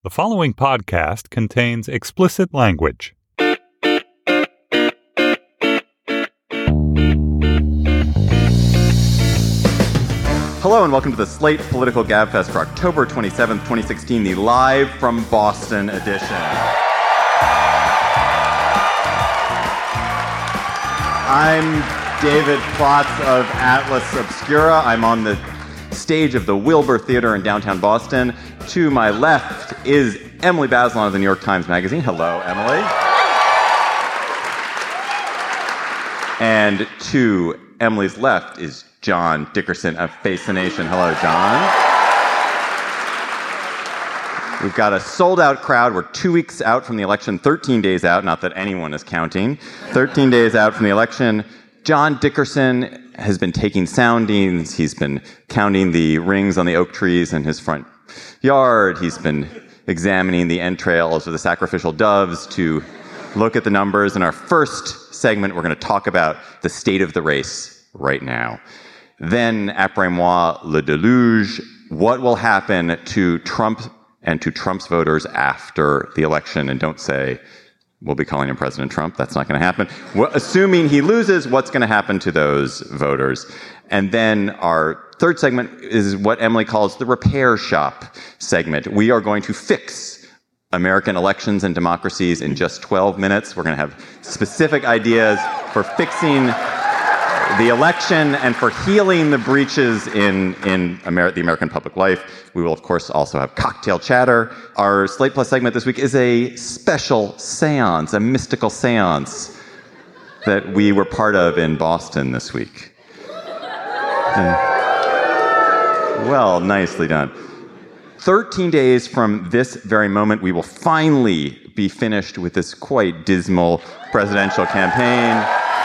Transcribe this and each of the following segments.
The following podcast contains explicit language. Hello and welcome to the Slate Political Gabfest for October 27th, 2016, the live from Boston edition. I'm David Plotz of Atlas Obscura. I'm on the stage of the Wilbur Theater in downtown Boston. To my left is Emily Bazelon of the New York Times Magazine. Hello, Emily. And to Emily's left is John Dickerson of Face the Nation. Hello, John. We've got a sold-out crowd. We're 2 weeks out from the election, 13 days out, not that anyone is counting. 13 days out from the election. John Dickerson has been taking soundings. He's been counting the rings on the oak trees in his front yard. He's been examining the entrails of the sacrificial doves to look at the numbers. In our first segment, we're going to talk about the state of the race right now. Then, après-moi, le déluge. What will happen to Trump and to Trump's voters after the election? And don't say, we'll be calling him President Trump. That's not going to happen. Well, assuming he loses, what's going to happen to those voters? And then our third segment is what Emily calls the repair shop segment. We are going to fix American elections and democracies in just 12 minutes. We're going to have specific ideas for fixing the election and for healing the breaches in the American public life. We will, of course, also have cocktail chatter. Our Slate Plus segment this week is a special seance, a mystical seance that we were part of in Boston this week. Well, nicely done. 13 days from this very moment, we will finally be finished with this quite dismal presidential campaign.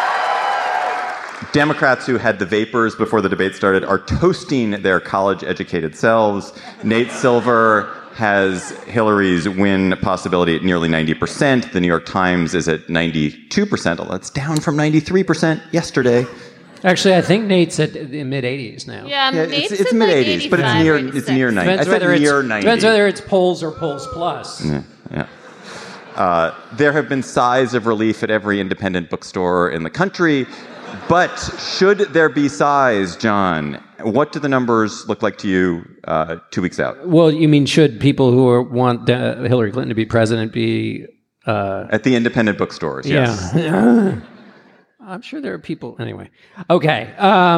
Democrats who had the vapors before the debate started are toasting their college-educated selves. Nate Silver has Hillary's win possibility at nearly 90%. The New York Times is at 92%, although it's down from 93% yesterday. Actually, I think Nate's at the mid-80s now. Yeah, Nate's it's mid-80s, but it's near 90. Depends whether it's polls or polls plus. Yeah. There have been sighs of relief at every independent bookstore in the country. But should there be sighs, John, what do the numbers look like to you 2 weeks out? Well, you mean should people who want Hillary Clinton to be president be... At the independent bookstores, yes. Yeah. I'm sure there are people... Anyway. Okay.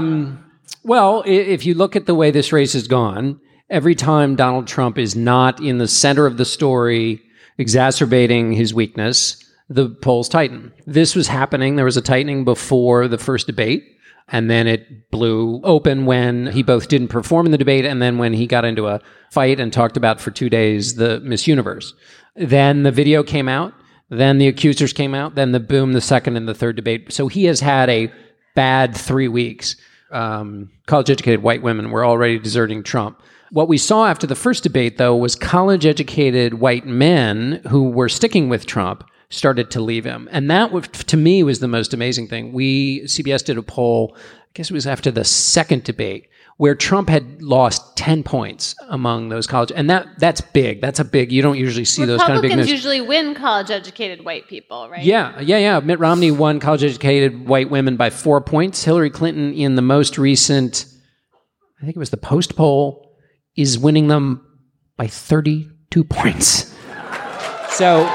Well, if you look at the way this race has gone, every time Donald Trump is not in the center of the story, exacerbating his weakness, the polls tighten. This was happening. There was a tightening before the first debate, and then it blew open when he both didn't perform in the debate and then when he got into a fight and talked about for 2 days the Miss Universe. Then the video came out. Then the accusers came out. Then the second and the third debate. So he has had a bad 3 weeks. College-educated white women were already deserting Trump. What we saw after the first debate, though, was college-educated white men who were sticking with Trump started to leave him. And that, to me, was the most amazing thing. CBS did a poll, I guess it was after the second debate, where Trump had lost 10 points among those college. And that's big. That's a big, you don't usually see those kind of big Republicans usually win college-educated white people, right? Yeah. Mitt Romney won college-educated white women by 4 points. Hillary Clinton, in the most recent, I think it was the Post poll, is winning them by 32 points. So...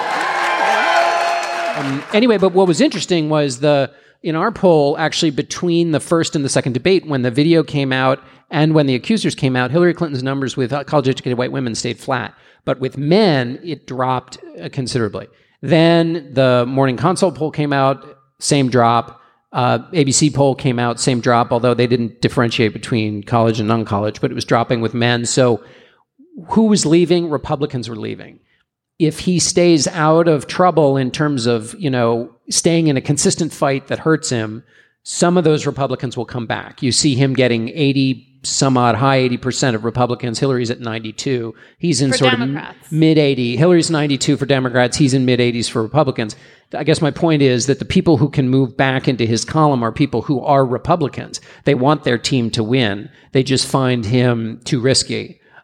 anyway, but what was interesting was in our poll, actually between the first and the second debate, when the video came out and when the accusers came out, Hillary Clinton's numbers with college-educated white women stayed flat. But with men, it dropped considerably. Then the Morning Consult poll came out, same drop. ABC poll came out, same drop, although they didn't differentiate between college and non-college, but it was dropping with men. So who was leaving? Republicans were leaving. If he stays out of trouble in terms of, staying in a consistent fight that hurts him, some of those Republicans will come back. You see him getting 80-some-odd, high 80% of Republicans. Hillary's at 92. He's in sort of mid-80. Hillary's 92 for Democrats. He's in mid-80s for Republicans. I guess my point is that the people who can move back into his column are people who are Republicans. They want their team to win. They just find him too risky.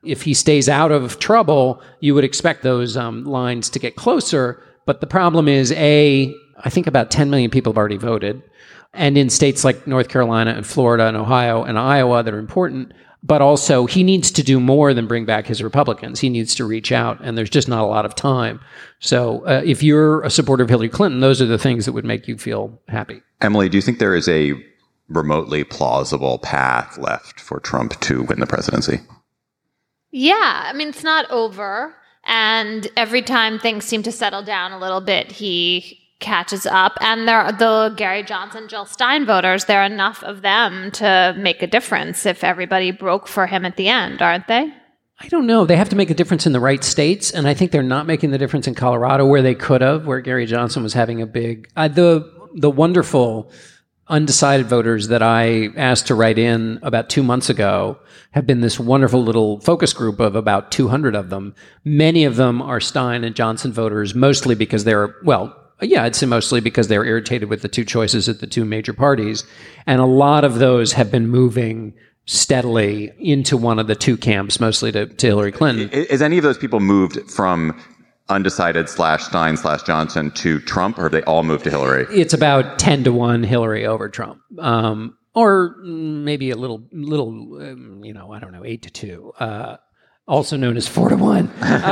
If he stays out of trouble, you would expect those lines to get closer. But the problem is, I think about 10 million people have already voted. And in states like North Carolina and Florida and Ohio and Iowa that are important, but also he needs to do more than bring back his Republicans. He needs to reach out, and there's just not a lot of time. So if you're a supporter of Hillary Clinton, those are the things that would make you feel happy. Emily, do you think there is a remotely plausible path left for Trump to win the presidency? Yeah, I mean, it's not over. And every time things seem to settle down a little bit, he catches up. And the Gary Johnson, Jill Stein voters, there are enough of them to make a difference if everybody broke for him at the end, aren't they? I don't know. They have to make a difference in the right states. And I think they're not making the difference in Colorado where they could have, where Gary Johnson was having a big... The wonderful undecided voters that I asked to write in about 2 months ago have been this wonderful little focus group of about 200 of them. Many of them are Stein and Johnson voters, mostly because I'd say mostly because they're irritated with the two choices at the two major parties. And a lot of those have been moving steadily into one of the two camps, mostly to Hillary Clinton. Is any of those people moved from undecided /Stein/Johnson to Trump, or have they all moved to Hillary? It's about 10-1 Hillary over Trump. Or maybe a little, I don't know, 8-2. Also known as 4-1.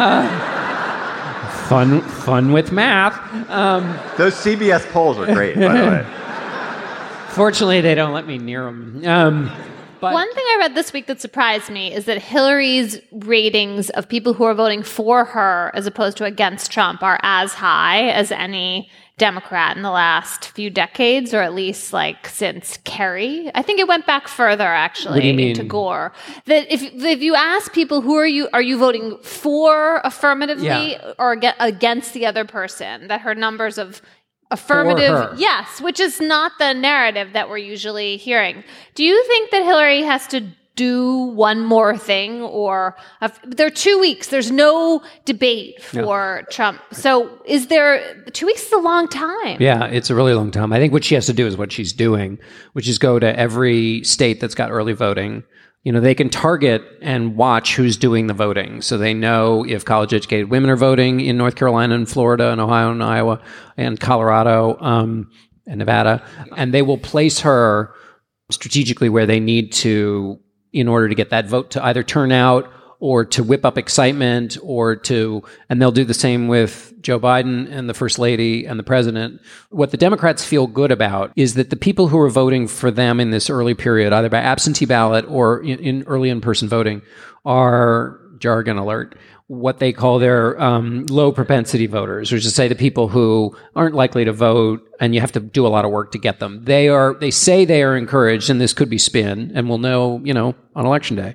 Fun with math. Those CBS polls are great, by the way. Fortunately, they don't let me near them. But one thing I read this week that surprised me is that Hillary's ratings of people who are voting for her as opposed to against Trump are as high as any Democrat in the last few decades, or at least like since Kerry. I think it went back further actually into Gore. That if you ask people who are you voting for affirmatively or against the other person, that her numbers of affirmative, yes, which is not the narrative that we're usually hearing. Do you think that Hillary has to do one more thing, or there are 2 weeks, there's no debate for Trump. So 2 weeks is a long time. Yeah, it's a really long time. I think what she has to do is what she's doing, which is go to every state that's got early voting. They can target and watch who's doing the voting. So they know if college-educated women are voting in North Carolina and Florida and Ohio and Iowa and Colorado and Nevada. And they will place her strategically where they need to in order to get that vote to either turn out or to whip up excitement and they'll do the same with Joe Biden and the First Lady and the President. What the Democrats feel good about is that the people who are voting for them in this early period, either by absentee ballot or in early in-person voting, are, jargon alert, what they call their low propensity voters, which is to say the people who aren't likely to vote and you have to do a lot of work to get them. They say they are encouraged, and this could be spin, and we'll know, on election day.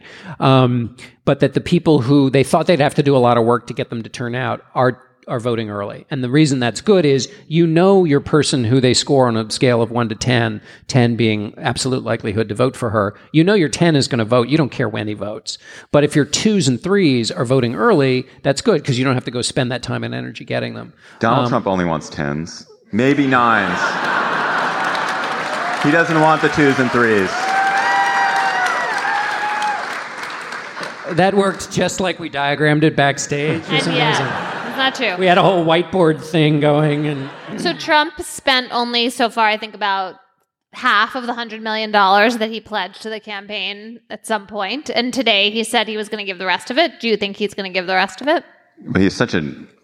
But that the people who they thought they'd have to do a lot of work to get them to turn out are voting early. And the reason that's good is your person who they score on a scale of 1 to 10, 10 being absolute likelihood to vote for her. Your 10 is going to vote. You don't care when he votes. But if your 2s and 3s are voting early, that's good because you don't have to go spend that time and energy getting them. Donald Trump only wants 10s, maybe 9s. He doesn't want the 2s and 3s. That worked just like we diagrammed it backstage. It's amazing. Not true. We had a whole whiteboard thing going. So Trump spent only so far, I think, about half of the $100 million that he pledged to the campaign at some point. And today he said he was going to give the rest of it. Do you think he's going to give the rest of it? But he's such a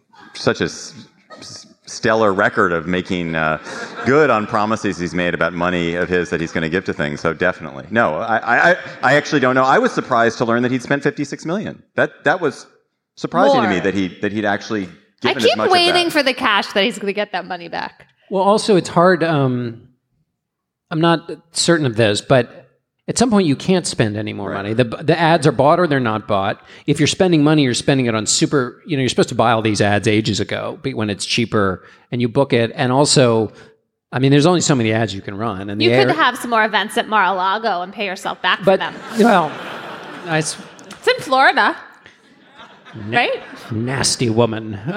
stellar record of making good on promises he's made about money of his that he's going to give to things. So definitely. No, I actually don't know. I was surprised to learn that he'd spent $56 million. That was surprising to me that he'd actually given as much of that. I keep waiting for the cash that he's going to get that money back. Well, also it's hard. I'm not certain of this, but at some point you can't spend any more money. The ads are bought or they're not bought. If you're spending money, you're spending it on super. You're supposed to buy all these ads ages ago, but when it's cheaper and you book it, and also. I mean, there's only so many ads you can run. And you could have some more events at Mar-a-Lago and pay yourself back for them. Well, it's in Florida. Right? Nasty woman. 2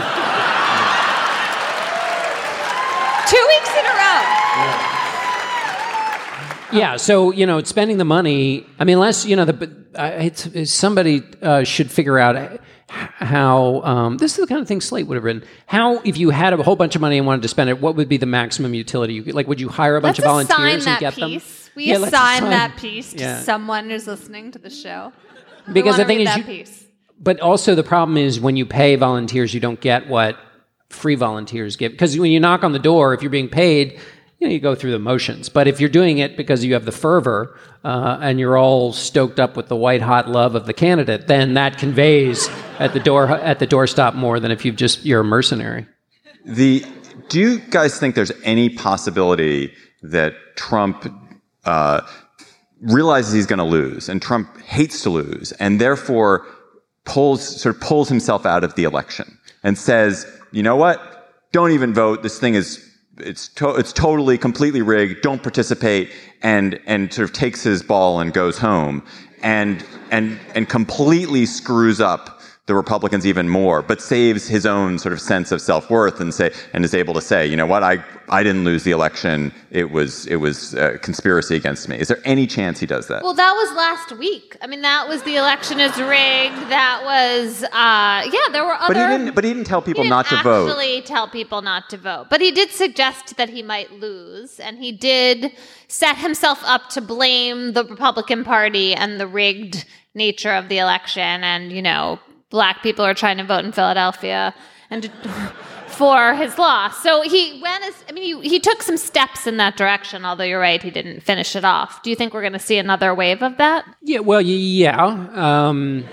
weeks in a row. Yeah, so, spending the money, I mean, unless, somebody should figure out how this is the kind of thing Slate would have written. How, if you had a whole bunch of money and wanted to spend it, what would be the maximum utility? Like, would you hire a bunch of volunteers and get them? We assign that piece to someone who's listening to the show. Because the thing is, but also the problem is when you pay volunteers, you don't get what free volunteers get. Because when you knock on the door, if you're being paid, you go through the motions. But if you're doing it because you have the fervor and you're all stoked up with the white hot love of the candidate, then that conveys at the doorstop more than if you're a mercenary. Do you guys think there's any possibility that Trump realizes he's going to lose, and Trump hates to lose, and therefore pulls himself out of the election and says, you know what? Don't even vote. This thing is it's totally completely rigged. Don't participate, and sort of takes his ball and goes home, and completely screws up the Republicans even more, but saves his own sort of sense of self-worth and is able to say, you know what, I didn't lose the election. It was a conspiracy against me. Is there any chance he does that? Well, that was last week. I mean, that was the election is rigged. That was there were other. But he didn't tell people not to vote. Actually, tell people not to vote. But he did suggest that he might lose, and he did set himself up to blame the Republican Party and the rigged nature of the election, and Black people are trying to vote in Philadelphia and for his loss. So he took some steps in that direction, although you're right, he didn't finish it off. Do you think we're going to see another wave of that? Yeah, well, yeah.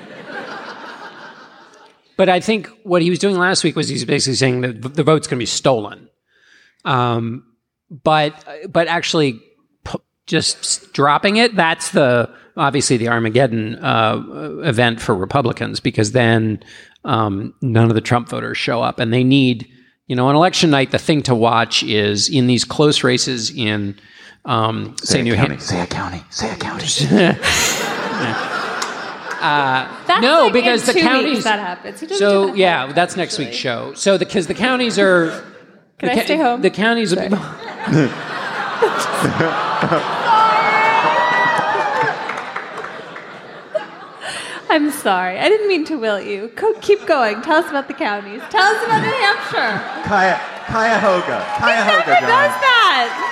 But I think what he was doing last week was he's basically saying that the vote's going to be stolen. But actually just dropping it, that's obviously the Armageddon event for Republicans, because then none of the Trump voters show up, and they need, on election night, the thing to watch is in these close races in, say New Hampshire. Say a county. No, because the counties that happens. So yeah, that's next week's show. So because the counties are. Can I stay home? The counties are. I'm sorry. I didn't mean to will you. Keep going. Tell us about the counties. Tell us about New Hampshire. Cuyahoga. Who does that?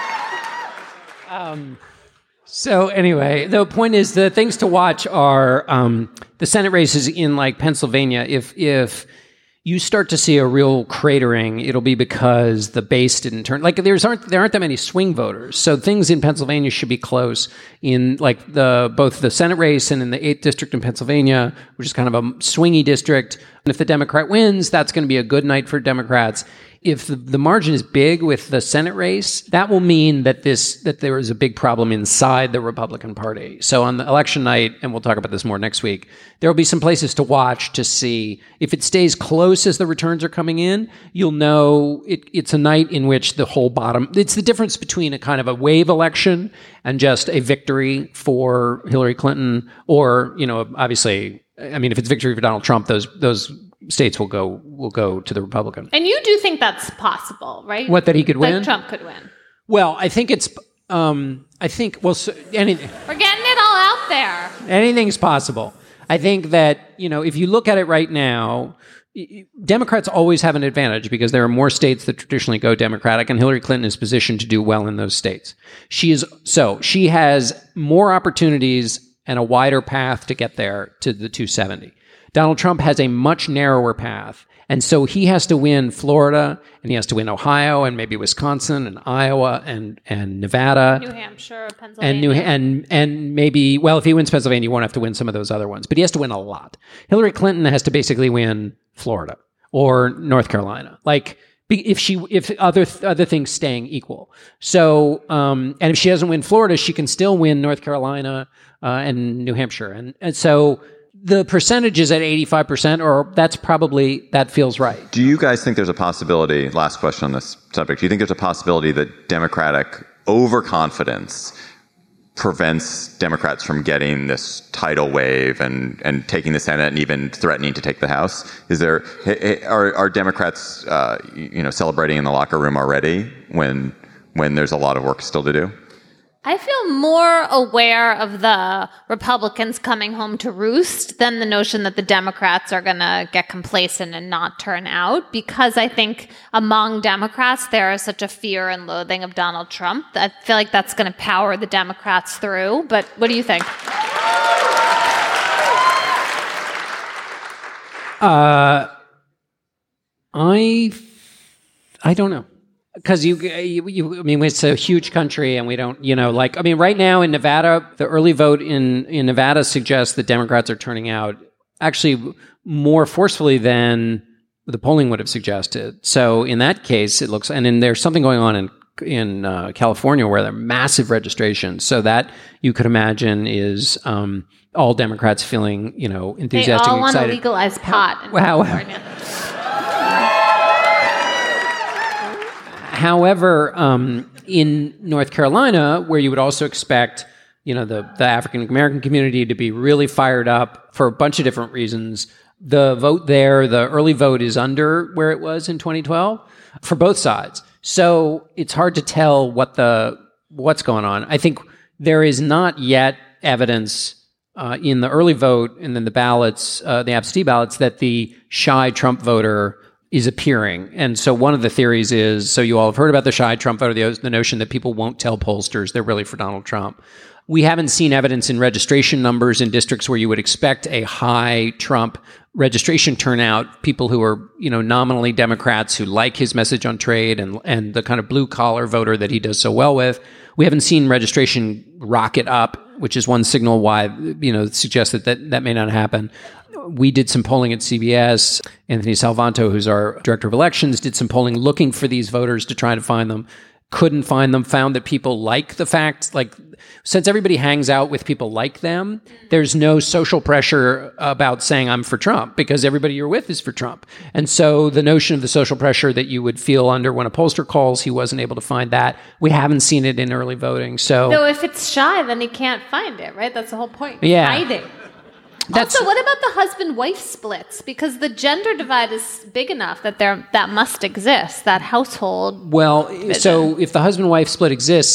So anyway, the point is the things to watch are the Senate races in Pennsylvania. If you start to see a real cratering, it'll be because the base didn't turn. There aren't that many swing voters, so things in Pennsylvania should be close. In both the Senate race and in the 8th district in Pennsylvania, which is kind of a swingy district. And if the Democrat wins, that's going to be a good night for Democrats. If the margin is big with the Senate race, that will mean that there is a big problem inside the Republican Party. So on the election night, and we'll talk about this more next week, there will be some places to watch to see if it stays close as the returns are coming in. You'll know it's a night in which the whole bottom. It's the difference between a kind of a wave election and just a victory for Hillary Clinton, or obviously, if it's victory for Donald Trump, those states will go to the Republican. And you do think that's possible, right? What, that he could win? Trump could win. Well, I think it's. Anything. We're getting it all out there. Anything's possible. I think that if you look at it right now, Democrats always have an advantage because there are more states that traditionally go Democratic, and Hillary Clinton is positioned to do well in those states. She has more opportunities and a wider path to get there to the 270. Donald Trump has a much narrower path, and so he has to win Florida, and he has to win Ohio, and maybe Wisconsin, and Iowa, and Nevada, New Hampshire, Pennsylvania, and maybe, well, if he wins Pennsylvania, he won't have to win some of those other ones, but he has to win a lot. Hillary Clinton has to basically win Florida or North Carolina, if other things staying equal. So, and if she doesn't win Florida, she can still win North Carolina and New Hampshire, and so. The percentage is at 85%, or that feels right. Do you guys think there's a possibility, last question on this subject, do you think there's a possibility that Democratic overconfidence prevents Democrats from getting this tidal wave and taking the Senate and even threatening to take the House? Are Democrats celebrating in the locker room already when there's a lot of work still to do? I feel more aware of the Republicans coming home to roost than the notion that the Democrats are going to get complacent and not turn out, because I think among Democrats, there is such a fear and loathing of Donald Trump. I feel like that's going to power the Democrats through. But what do you think? I don't know. Because I mean, it's a huge country, and we don't, right now in Nevada, the early vote in Nevada suggests that Democrats are turning out actually more forcefully than the polling would have suggested. So in that case, it looks, and then there's something going on in California where there are massive registrations. So that you could imagine is all Democrats feeling, enthusiastic, they all excited. Want to legalize pot in California. However, in North Carolina, where you would also expect, the African American community to be really fired up for a bunch of different reasons, the vote there, the early vote is under where it was in 2012 for both sides. So it's hard to tell what's going on. I think there is not yet evidence in the early vote and then the ballots, the absentee ballots, that the shy Trump voter is appearing. And so one of the theories is, so you all have heard about the shy Trump voter, the notion that people won't tell pollsters they're really for Donald Trump. We haven't seen evidence in registration numbers in districts where you would expect a high Trump registration turnout, people who are, nominally Democrats who like his message on trade and the kind of blue collar voter that he does so well with. We haven't seen registration rocket up, which is one signal why, suggests that may not happen. We did some polling at CBS. Anthony Salvanto, who's our director of elections, did some polling looking for these voters to try to find them. Couldn't find them, found that people like the fact, since everybody hangs out with people like them, there's no social pressure about saying I'm for Trump because everybody you're with is for Trump. And so the notion of the social pressure that you would feel under when a pollster calls, he wasn't able to find that. We haven't seen it in early voting. So if it's shy, then he can't find it, right? That's the whole point. Yeah. Hiding. Also, what about the husband-wife splits? Because the gender divide is big enough that that must exist, that household. Well, vision. So if the husband-wife split exists,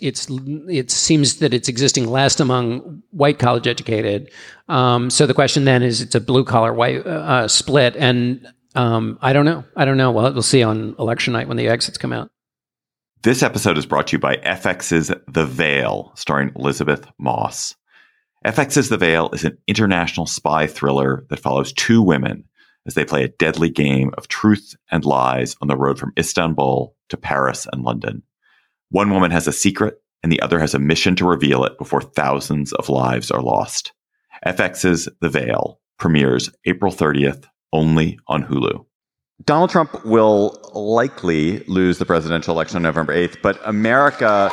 it seems that it's existing less among white college-educated. So the question then is, it's a blue-collar white split, and I don't know. Well, we'll see on election night when the exits come out. This episode is brought to you by FX's The Veil, starring Elizabeth Moss. FX's The Veil is an international spy thriller that follows two women as they play a deadly game of truth and lies on the road from Istanbul to Paris and London. One woman has a secret, and the other has a mission to reveal it before thousands of lives are lost. FX's The Veil premieres April 30th, only on Hulu. Donald Trump will likely lose the presidential election on November 8th, but America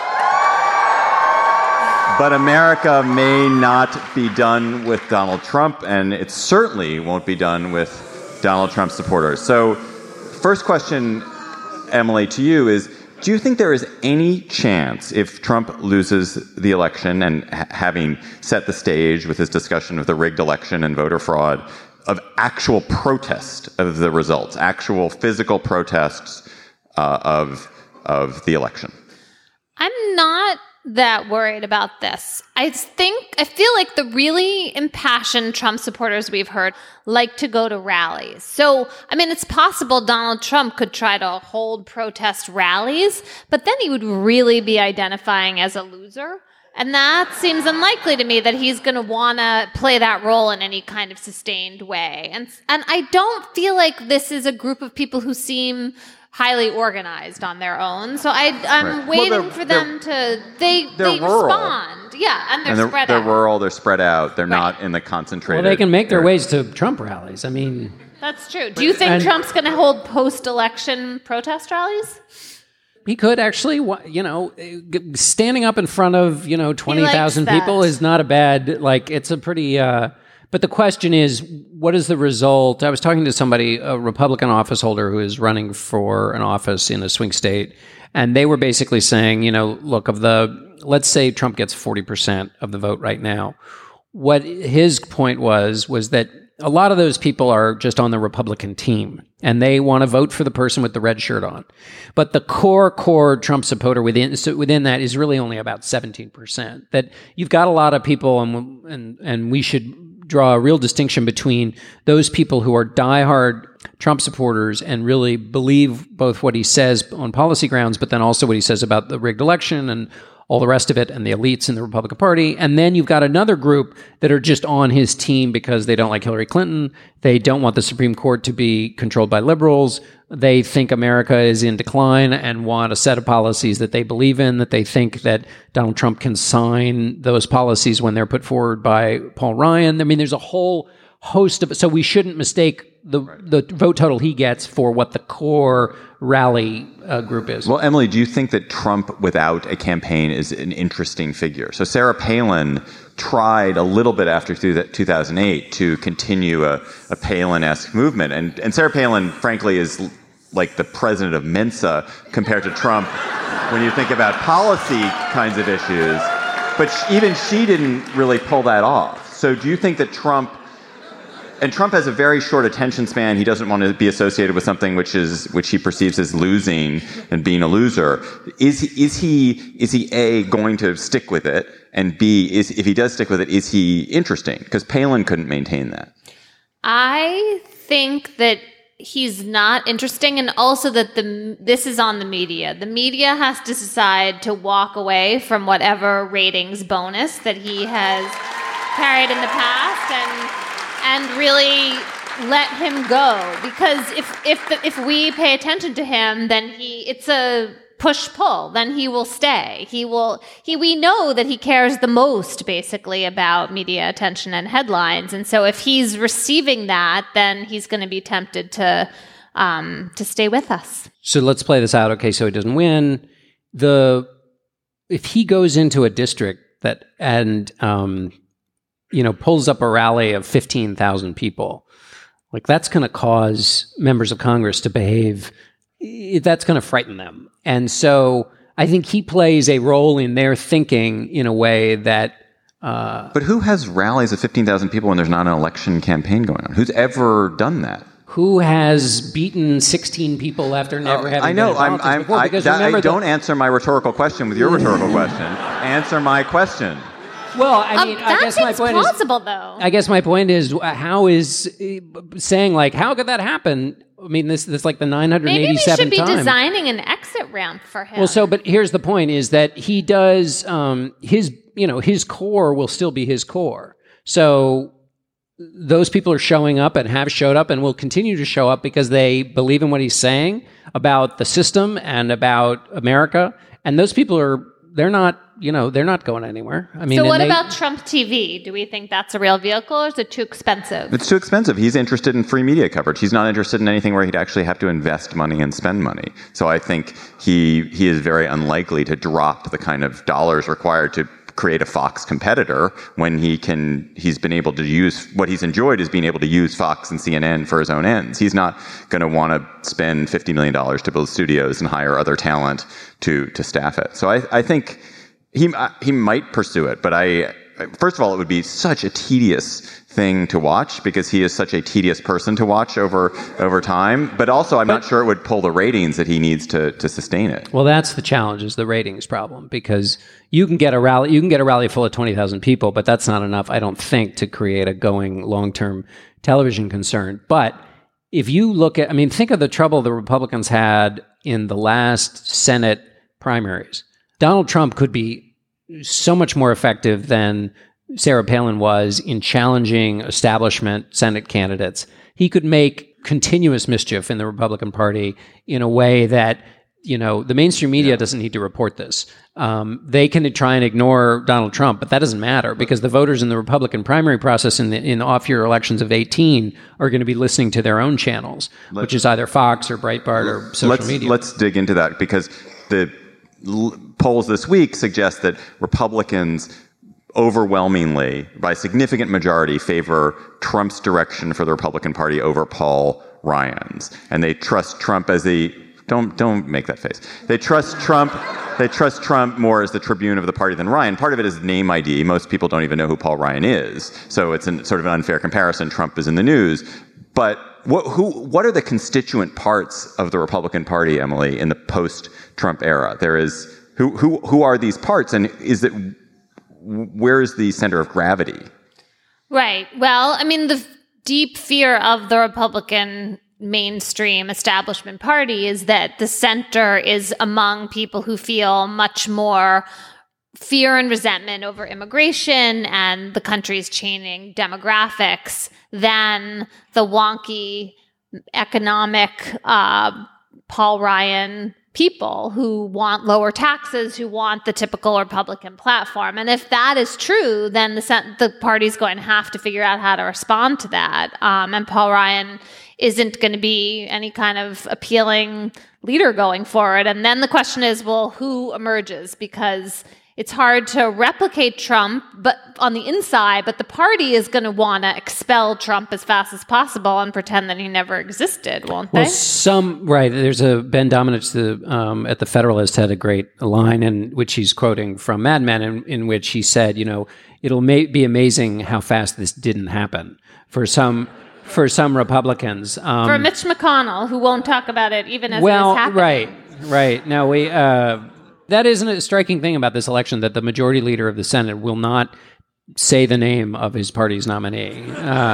may not be done with Donald Trump, and it certainly won't be done with Donald Trump supporters. So, first question, Emily, to you is, do you think there is any chance, if Trump loses the election and having set the stage with his discussion of the rigged election and voter fraud, of actual protest of the results, actual physical protests of the election? I'm not that worried about this. I feel like the really impassioned Trump supporters we've heard like to go to rallies. So, it's possible Donald Trump could try to hold protest rallies, but then he would really be identifying as a loser. And that seems unlikely to me that he's going to want to play that role in any kind of sustained way. And I don't feel like this is a group of people who seem highly organized on their own. So I'm waiting for them to they respond. Yeah, and they're spread out. They're rural, they're spread out. They're not in the concentrated. Well, they can make their ways to Trump rallies. That's true. Do you think Trump's going to hold post-election protest rallies? He could actually, standing up in front of, 20,000 people is not a bad, it's a pretty, but the question is, what is the result? I was talking to somebody, a Republican office holder who is running for an office in a swing state, and they were basically saying, look, let's say Trump gets 40% of the vote right now. What his point was that a lot of those people are just on the Republican team, and they want to vote for the person with the red shirt on. But the core Trump supporter within that is really only about 17%. That you've got a lot of people, and we should draw a real distinction between those people who are diehard Trump supporters and really believe both what he says on policy grounds, but then also what he says about the rigged election and all the rest of it, and the elites in the Republican Party. And then you've got another group that are just on his team because they don't like Hillary Clinton. They don't want the Supreme Court to be controlled by liberals. They think America is in decline and want a set of policies that they believe in, that they think that Donald Trump can sign those policies when they're put forward by Paul Ryan. I mean, there's a whole host of... So we shouldn't mistake the vote total he gets for what the core rally group is. Well, Emily, do you think that Trump without a campaign is an interesting figure? So Sarah Palin tried a little bit after 2008 to continue a Palin-esque movement. And Sarah Palin, frankly, is like the president of Mensa compared to Trump when you think about policy kinds of issues. But even she didn't really pull that off. So do you think that Trump has a very short attention span. He doesn't want to be associated with something which he perceives as losing and being a loser. Is he A, going to stick with it, and B, if he does stick with it, is he interesting? Because Palin couldn't maintain that. I think that he's not interesting, and also that this is on the media. The media has to decide to walk away from whatever ratings bonus that he has carried in the past and really let him go, because if we pay attention to him, then it's a push-pull. Then he will stay. We know that he cares the most, basically, about media attention and headlines, and so if he's receiving that, then he's going to be tempted to stay with us. So let's play this out. Okay, so he doesn't win. If he goes into a district that pulls up a rally of 15,000 people, like that's going to cause members of Congress to behave. That's going to frighten them. And so I think he plays a role in their thinking in a way that... But who has rallies of 15,000 people when there's not an election campaign going on? Who's ever done that? Who has beaten 16 people after never having I know. been in politics before? Don't answer my rhetorical question with your rhetorical question. Answer my question. Well, I mean, I guess my point plausible, though. I guess my point is, how is saying like, how could that happen? I mean, this like the 987th time. Maybe we should be designing an exit ramp for him. Well, but here's the point: is that he does his core will still be his core. So those people are showing up and have showed up and will continue to show up because they believe in what he's saying about the system and about America. And those people they're not going anywhere. I mean, so what about Trump TV? Do we think that's a real vehicle, or is it too expensive? It's too expensive. He's interested in free media coverage. He's not interested in anything where he'd actually have to invest money and spend money. So I think he is very unlikely to drop the kind of dollars required to create a Fox competitor when he's been able to use, what he's enjoyed is being able to use Fox and CNN for his own ends. He's not going to want to spend $50 million to build studios and hire other talent to staff it. So I think he might pursue it, but first of all, it would be such a tedious thing to watch because he is such a tedious person to watch over time. But also, I'm not sure it would pull the ratings that he needs to sustain it. Well, that's the challenge, is the ratings problem, because you can get a rally full of 20,000 people, but that's not enough, I don't think, to create a going long-term television concern. But if you look at, think of the trouble the Republicans had in the last Senate primaries. Donald Trump could be so much more effective than Sarah Palin was in challenging establishment Senate candidates. He could make continuous mischief in the Republican Party in a way that, the mainstream media doesn't need to report this. They can try and ignore Donald Trump, but that doesn't matter because the voters in the Republican primary process in off-year elections of 2018 are going to be listening to their own channels, which is either Fox or Breitbart or social media. Let's dig into that because the polls this week suggest that Republicans overwhelmingly, by significant majority, favor Trump's direction for the Republican Party over Paul Ryan's. And they trust Trump as a Don't make that face. They trust Trump. They trust Trump more as the tribune of the party than Ryan. Part of it is name ID. Most people don't even know who Paul Ryan is. So it's sort of an unfair comparison. Trump is in the news. But what are the constituent parts of the Republican Party, Emily, in the post-Trump era? There is who are these parts, and where is the center of gravity? Right. Well, I mean, the deep fear of the Republican mainstream establishment party is that the center is among people who feel much more fear and resentment over immigration and the country's changing demographics than the wonky economic Paul Ryan people who want lower taxes, who want the typical Republican platform. And if that is true, then the party's going to have to figure out how to respond to that. And Paul Ryan isn't going to be any kind of appealing leader going forward. And then the question is, well, who emerges? Because it's hard to replicate Trump, but on the inside, but the party is going to want to expel Trump as fast as possible and pretend that he never existed, won't they? Well, right. There's Ben Domenech at the Federalist had a great line in which he's quoting from Mad Men, in which he said, it'll be amazing how fast this didn't happen for some Republicans. For Mitch McConnell, who won't talk about it even as it is happening. Right. Now, that isn't a striking thing about this election, that the majority leader of the Senate will not say the name of his party's nominee.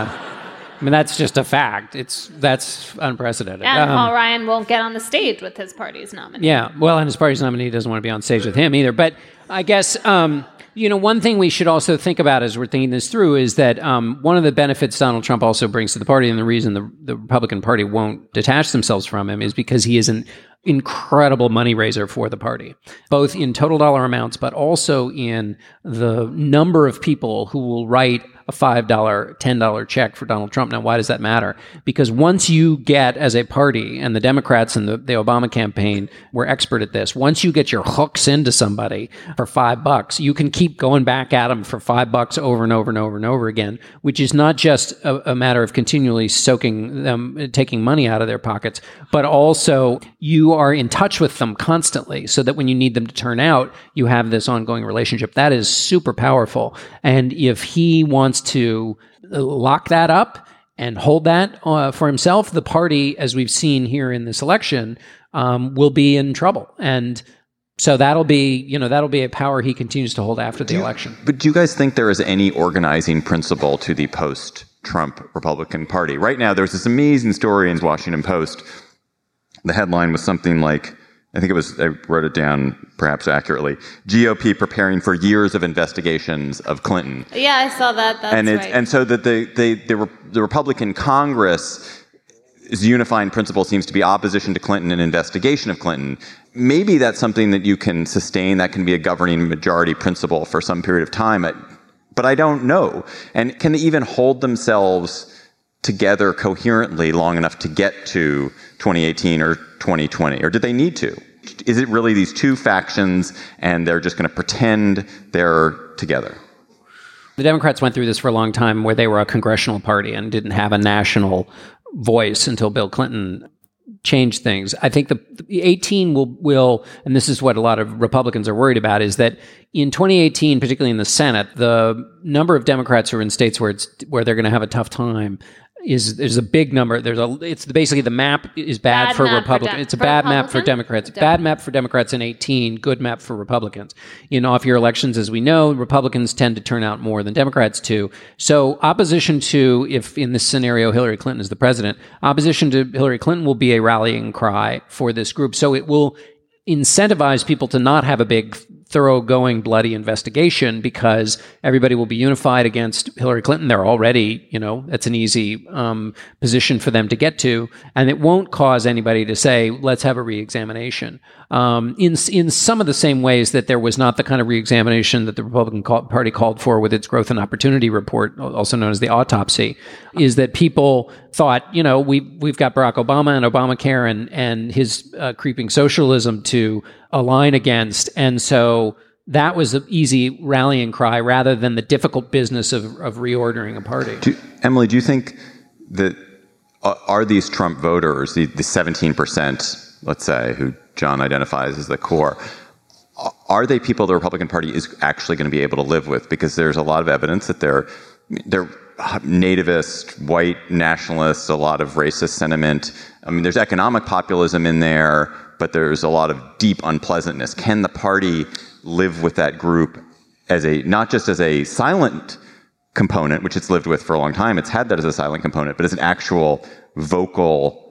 I mean, that's just a fact. That's unprecedented. And Paul Ryan won't get on the stage with his party's nominee. Yeah, well, and his party's nominee doesn't want to be on stage with him either. But I guess, one thing we should also think about as we're thinking this through is that one of the benefits Donald Trump also brings to the party, and the reason the Republican Party won't detach themselves from him, is because he is an incredible money raiser for the party, both in total dollar amounts, but also in the number of people who will write a $5, $10 check for Donald Trump. Now, why does that matter? Because once you get, as a party, and the Democrats and the Obama campaign were expert at this, once you get your hooks into somebody for $5, you can keep going back at them for $5 over and over and over and over again, which is not just a matter of continually soaking them, taking money out of their pockets, but also you are in touch with them constantly, so that when you need them to turn out, you have this ongoing relationship. That is super powerful. And if he wants to lock that up and hold that for himself, the party, as we've seen here in this election, will be in trouble. And so that'll be a power he continues to hold after the election. But do you guys think there is any organizing principle to the post-Trump Republican Party? Right now, there's this amazing story in the Washington Post. The headline was something like, I wrote it down perhaps accurately, GOP preparing for years of investigations of Clinton. Yeah, I saw that. That's right. And so that the Republican Congress's unifying principle seems to be opposition to Clinton and investigation of Clinton. Maybe that's something that you can sustain. That can be a governing majority principle for some period of time. But I don't know. And can they even hold themselves together coherently long enough to get to 2018 or 2020? Or did they need to? Is it really these two factions and they're just going to pretend they're together? The Democrats went through this for a long time, where they were a congressional party and didn't have a national voice until Bill Clinton changed things. I think the 18 will, and this is what a lot of Republicans are worried about, is that in 2018, particularly in the Senate, the number of Democrats who are in states where they're going to have a tough time is a big number. It's basically the map is bad for Republicans. It's a bad map for Democrats. Bad map for Democrats in 18, good map for Republicans. In off-year elections, as we know, Republicans tend to turn out more than Democrats do. So opposition to, if in this scenario Hillary Clinton is the president, opposition to Hillary Clinton will be a rallying cry for this group. So it will incentivize people to not have a big, thoroughgoing, bloody investigation, because everybody will be unified against Hillary Clinton. They're already, that's an easy position for them to get to, and it won't cause anybody to say, let's have a reexamination. In some of the same ways that there was not the kind of reexamination that the Republican Party called for with its Growth and Opportunity Report, also known as the autopsy, is that people thought, we've got Barack Obama and Obamacare and his creeping socialism to align against. And so that was an easy rallying cry rather than the difficult business of reordering a party. Emily, do you think that are these Trump voters, the 17% let's say, who John identifies as the core, are they people the Republican Party is actually going to be able to live with? Because there's a lot of evidence that they're nativist, white nationalists, a lot of racist sentiment. I mean, there's economic populism in there, but there's a lot of deep unpleasantness. Can the party live with that group as not just as a silent component, which it's lived with for a long time, it's had that as a silent component, but as an actual vocal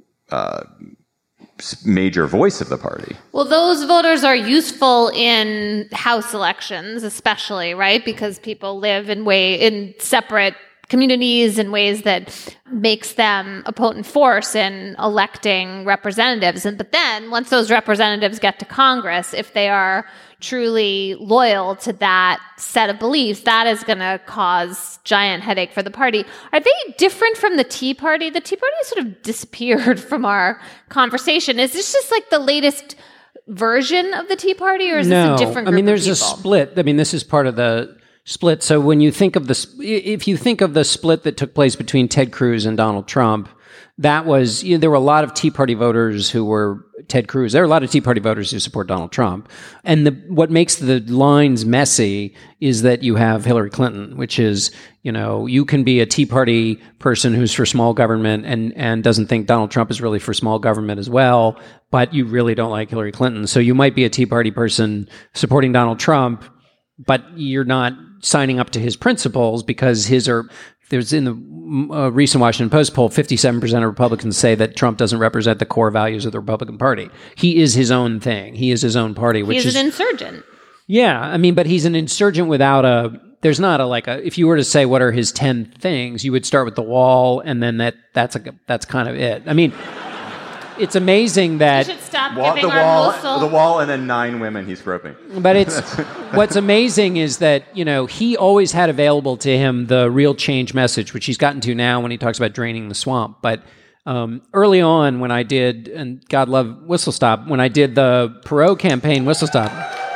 major voice of the party? Well, those voters are useful in House elections, especially, right? Because people live in separate communities in ways that makes them a potent force in electing representatives. But then once those representatives get to Congress, if they are truly loyal to that set of beliefs, that is going to cause giant headache for the party. Are they different from the Tea Party? The Tea Party sort of disappeared from our conversation. Is this just like the latest version of the Tea Party, or is this a different group there's of a people? split. I mean, this is part of the split. So when you think of if you think of the split that took place between Ted Cruz and Donald Trump, that was, there were a lot of Tea Party voters who were Ted Cruz. There are a lot of Tea Party voters who support Donald Trump. And what makes the lines messy is that you have Hillary Clinton, which is, you can be a Tea Party person who's for small government and doesn't think Donald Trump is really for small government as well, but you really don't like Hillary Clinton. So you might be a Tea Party person supporting Donald Trump, but you're not signing up to his principles because there's in the recent Washington Post poll, 57% of Republicans say that Trump doesn't represent the core values of the Republican Party. He is his own thing. He is his own party, which He's an insurgent. Yeah, but he's an insurgent without there's not if you were to say what are his 10 things, you would start with the wall, and then that's kind of it. It's amazing that We should stop giving our the wall, and then 9 women he's groping. But what's amazing is that, he always had available to him the real change message, which he's gotten to now when he talks about draining the swamp. But early on when I did, and God love Whistle Stop, when I did the Perot campaign Whistle Stop,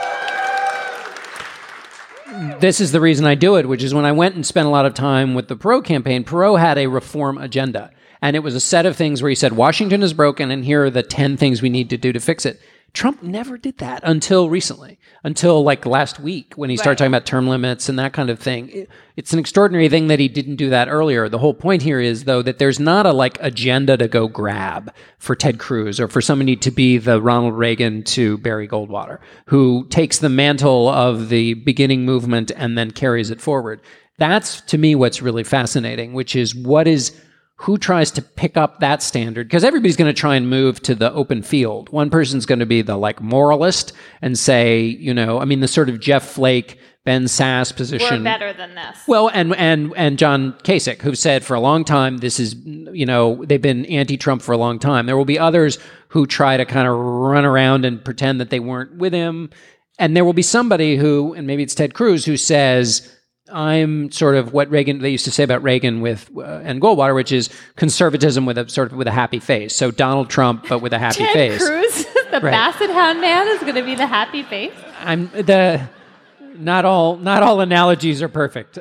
this is the reason I do it, which is when I went and spent a lot of time with the Perot campaign, Perot had a reform agenda. And it was a set of things where he said, Washington is broken, and here are the 10 things we need to do to fix it. Trump never did that until recently, until like last week when he started talking about term limits and that kind of thing. It's an extraordinary thing that he didn't do that earlier. The whole point here is, though, that there's not a agenda to go grab for Ted Cruz or for somebody to be the Ronald Reagan to Barry Goldwater, who takes the mantle of the beginning movement and then carries it forward. That's, to me, what's really fascinating, which is who tries to pick up that standard? Because everybody's going to try and move to the open field. One person's going to be the moralist and say, the sort of Jeff Flake, Ben Sass position. We're better than this. Well, and John Kasich, who said for a long time, this is, they've been anti-Trump for a long time. There will be others who try to kind of run around and pretend that they weren't with him. And there will be somebody who, and maybe it's Ted Cruz, who says, I'm sort of what they used to say about Reagan and Goldwater, which is conservatism with a happy face. So Donald Trump, but with a happy face. Ted Cruz, the Basset Hound man, is going to be the happy face. Not all analogies are perfect.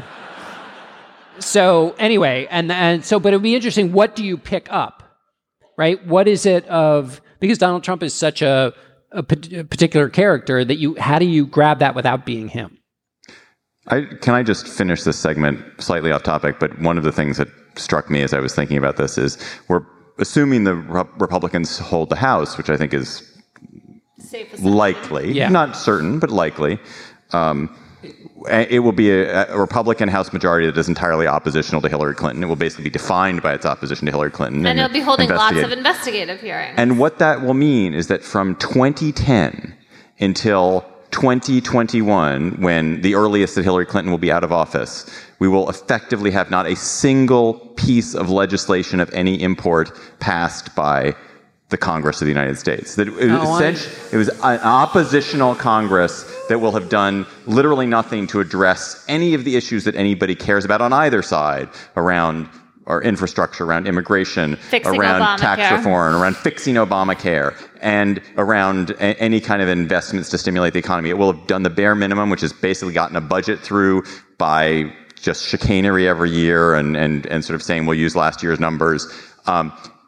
So anyway, but it'd be interesting. What do you pick up, right? What is it because Donald Trump is such a particular character that how do you grab that without being him? Can I just finish this segment slightly off topic? But one of the things that struck me as I was thinking about this is we're assuming the Republicans hold the House, which I think is likely, not certain, but likely. It will be a Republican House majority that is entirely oppositional to Hillary Clinton. It will basically be defined by its opposition to Hillary Clinton. And it'll be holding lots of investigative hearings. And what that will mean is that from 2010 until 2021, when the earliest that Hillary Clinton will be out of office, we will effectively have not a single piece of legislation of any import passed by the Congress of the United States. That it was an oppositional Congress that will have done literally nothing to address any of the issues that anybody cares about on either side around our infrastructure, around immigration, around tax reform, around fixing Obamacare, and around any kind of investments to stimulate the economy. It will have done the bare minimum, which has basically gotten a budget through by just chicanery every year and sort of saying we'll use last year's numbers.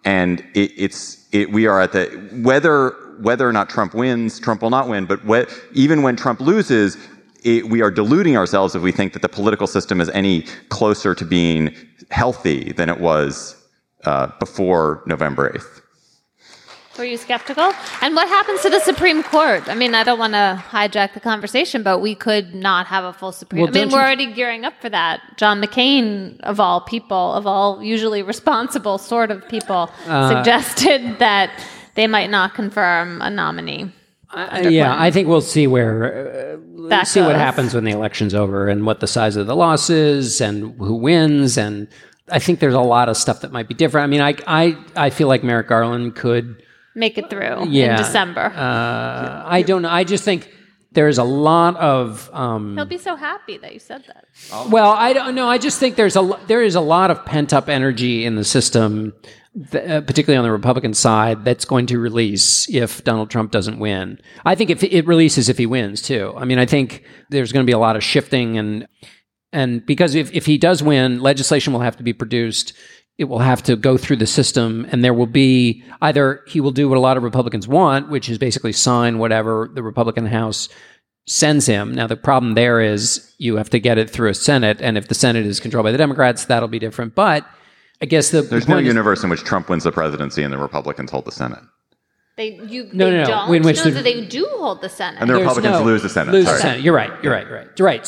And we are at the whether or not Trump wins, Trump will not win. But even when Trump loses, we are deluding ourselves if we think that the political system is any closer to being healthy than it was before November 8th. Were you skeptical? And what happens to the Supreme Court? I mean, I don't want to hijack the conversation, but we could not have a full Supreme Court. We're already gearing up for that. John McCain, of all people, of all usually responsible sort of people, suggested that they might not confirm a nominee. I think we'll see what happens when the election's over and what the size of the loss is and who wins. And I think there's a lot of stuff that might be different. I mean, I feel like Merrick Garland could make it through in December. I don't know. I just think there's a lot of. He'll be so happy that you said that. Well, I don't know. I just think there is a lot of pent up energy in the system, particularly on the Republican side, that's going to release if Donald Trump doesn't win. I think if it releases if he wins too. I mean, I think there's going to be a lot of shifting and because if he does win, legislation will have to be produced. It will have to go through the system, and there will be either he will do what a lot of Republicans want, which is basically sign whatever the Republican House sends him. Now, the problem there is you have to get it through a Senate, and if the Senate is controlled by the Democrats, that'll be different. But I guess there's no universe in which Trump wins the presidency and the Republicans hold the Senate. They don't. They do hold the Senate. And the Republicans lose the Senate. The Senate. You're right.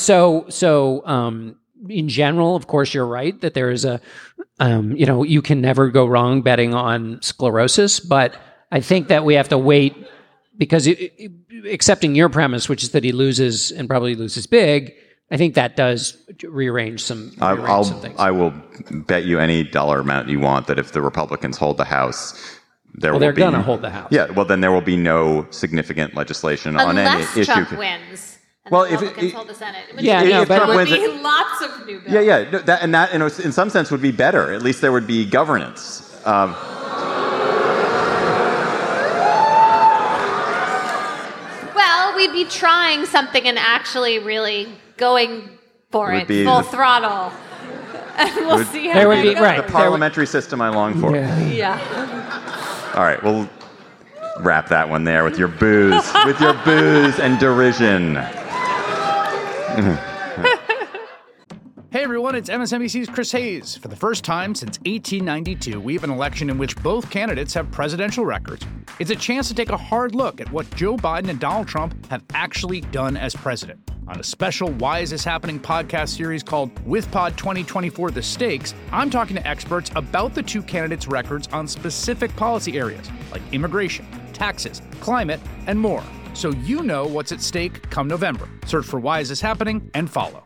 So in general, of course, you're right that there is you can never go wrong betting on sclerosis. But I think that we have to wait because accepting your premise, which is that he loses and probably loses big, I think that does rearrange some things. I will bet you any dollar amount you want that if the Republicans hold the House, they're going to hold the House. Yeah, well, then there will be no significant legislation on any issue. Unless Trump wins. And the Republicans hold the Senate. But there would be lots of new bills. Yeah. That in some sense would be better. At least there would be governance. Well, we'd be trying something and actually really going for it full throttle. And we'll see how it goes. The parliamentary system I long for. Yeah. All right, we'll wrap that one there with your booze, and derision. Hey everyone, it's MSNBC's Chris Hayes. For the first time since 1892, we have an election in which both candidates have presidential records. It's a chance to take a hard look at what Joe Biden and Donald Trump have actually done as president. On a special Why Is This Happening podcast series called WithPod 2024 The Stakes, I'm talking to experts about the two candidates' records on specific policy areas like immigration, taxes, climate, and more. So you know what's at stake come November. Search for Why Is This Happening and follow.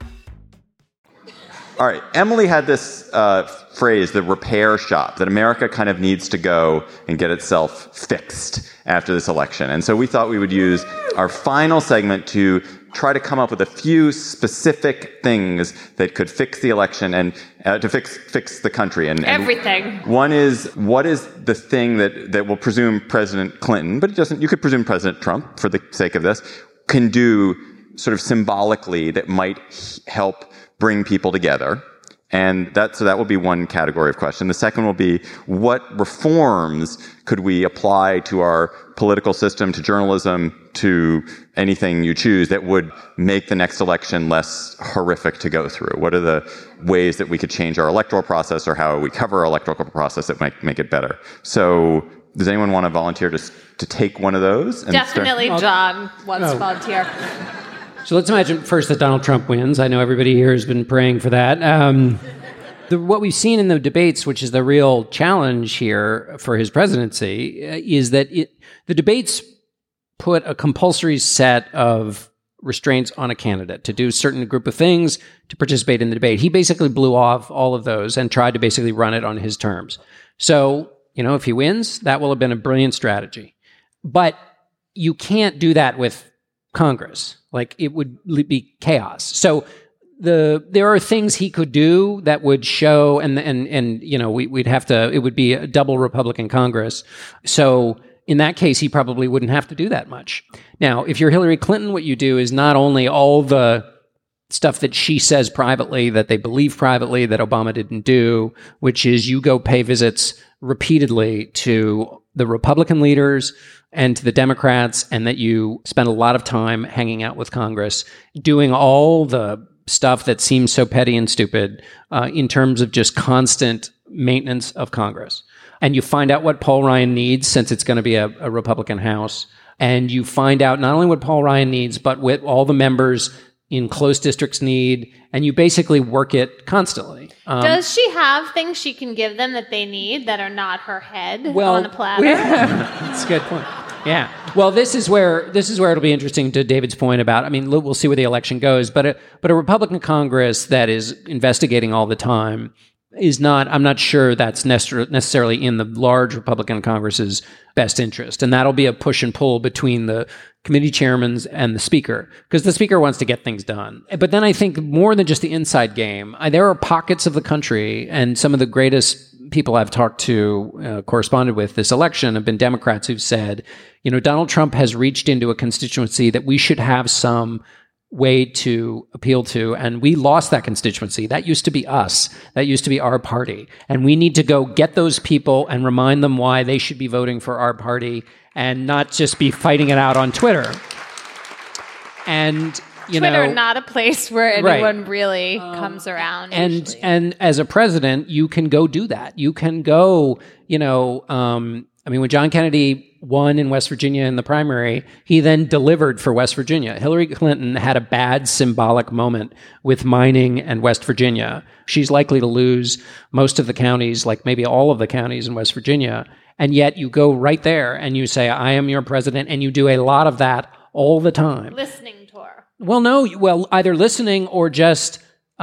All right, Emily had this phrase, the repair shop, that America kind of needs to go and get itself fixed after this election. And so we thought we would use our final segment to try to come up with a few specific things that could fix the election and to fix the country. And everything. One is, what is the thing that will presume President Clinton, but it doesn't, you could presume President Trump, for the sake of this, can do sort of symbolically that might help bring people together. And that will be one category of question. The second will be, what reforms could we apply to our political system, to journalism, to anything you choose that would make the next election less horrific to go through? What are the ways that we could change our electoral process or how we cover our electoral process that might make it better? So does anyone want to volunteer to take one of those? Definitely John wants to volunteer. So let's imagine first that Donald Trump wins. I know everybody here has been praying for that. What we've seen in the debates, which is the real challenge here for his presidency, is that the debates put a compulsory set of restraints on a candidate to do a certain group of things to participate in the debate. He basically blew off all of those and tried to basically run it on his terms. So, if he wins, that will have been a brilliant strategy. But you can't do that with Congress. Like, it would be chaos. So there are things he could do that would show, and we'd have to, it would be a double Republican Congress. So in that case, he probably wouldn't have to do that much. Now, if you're Hillary Clinton, what you do is not only all the stuff that she says privately, that they believe privately, that Obama didn't do, which is you go pay visits repeatedly to the Republican leaders and to the Democrats, and that you spend a lot of time hanging out with Congress, doing all the stuff that seems so petty and stupid in terms of just constant maintenance of Congress. And you find out what Paul Ryan needs, since it's going to be a Republican House. And you find out not only what Paul Ryan needs, but what all the members in close districts need. And you basically work it constantly. Does she have things she can give them that they need that are not her head on a platter? That's a good point. Yeah. Well, this is where it'll be interesting to David's point about, I mean, we'll see where the election goes, but a Republican Congress that is investigating all the time is not, I'm not sure that's necessarily in the large Republican Congress's best interest. And that'll be a push and pull between the committee chairmen and the speaker, because the speaker wants to get things done. But then I think more than just the inside game, there are pockets of the country, and some of the greatest people I've talked to, corresponded with this election, have been Democrats who've said, Donald Trump has reached into a constituency that we should have some way to appeal to, and we lost that constituency. That used to be us. That used to be our party. And we need to go get those people and remind them why they should be voting for our party and not just be fighting it out on Twitter. And Twitter, not a place where anyone really comes around. And as a president, you can go do that. You can go, when John Kennedy won in West Virginia in the primary, he then delivered for West Virginia. Hillary Clinton had a bad symbolic moment with mining and West Virginia. She's likely to lose most of the counties, like maybe all of the counties in West Virginia. And yet you go right there and you say, I am your president, and you do a lot of that all the time. Listening tour. Well, no. Well, either listening or just,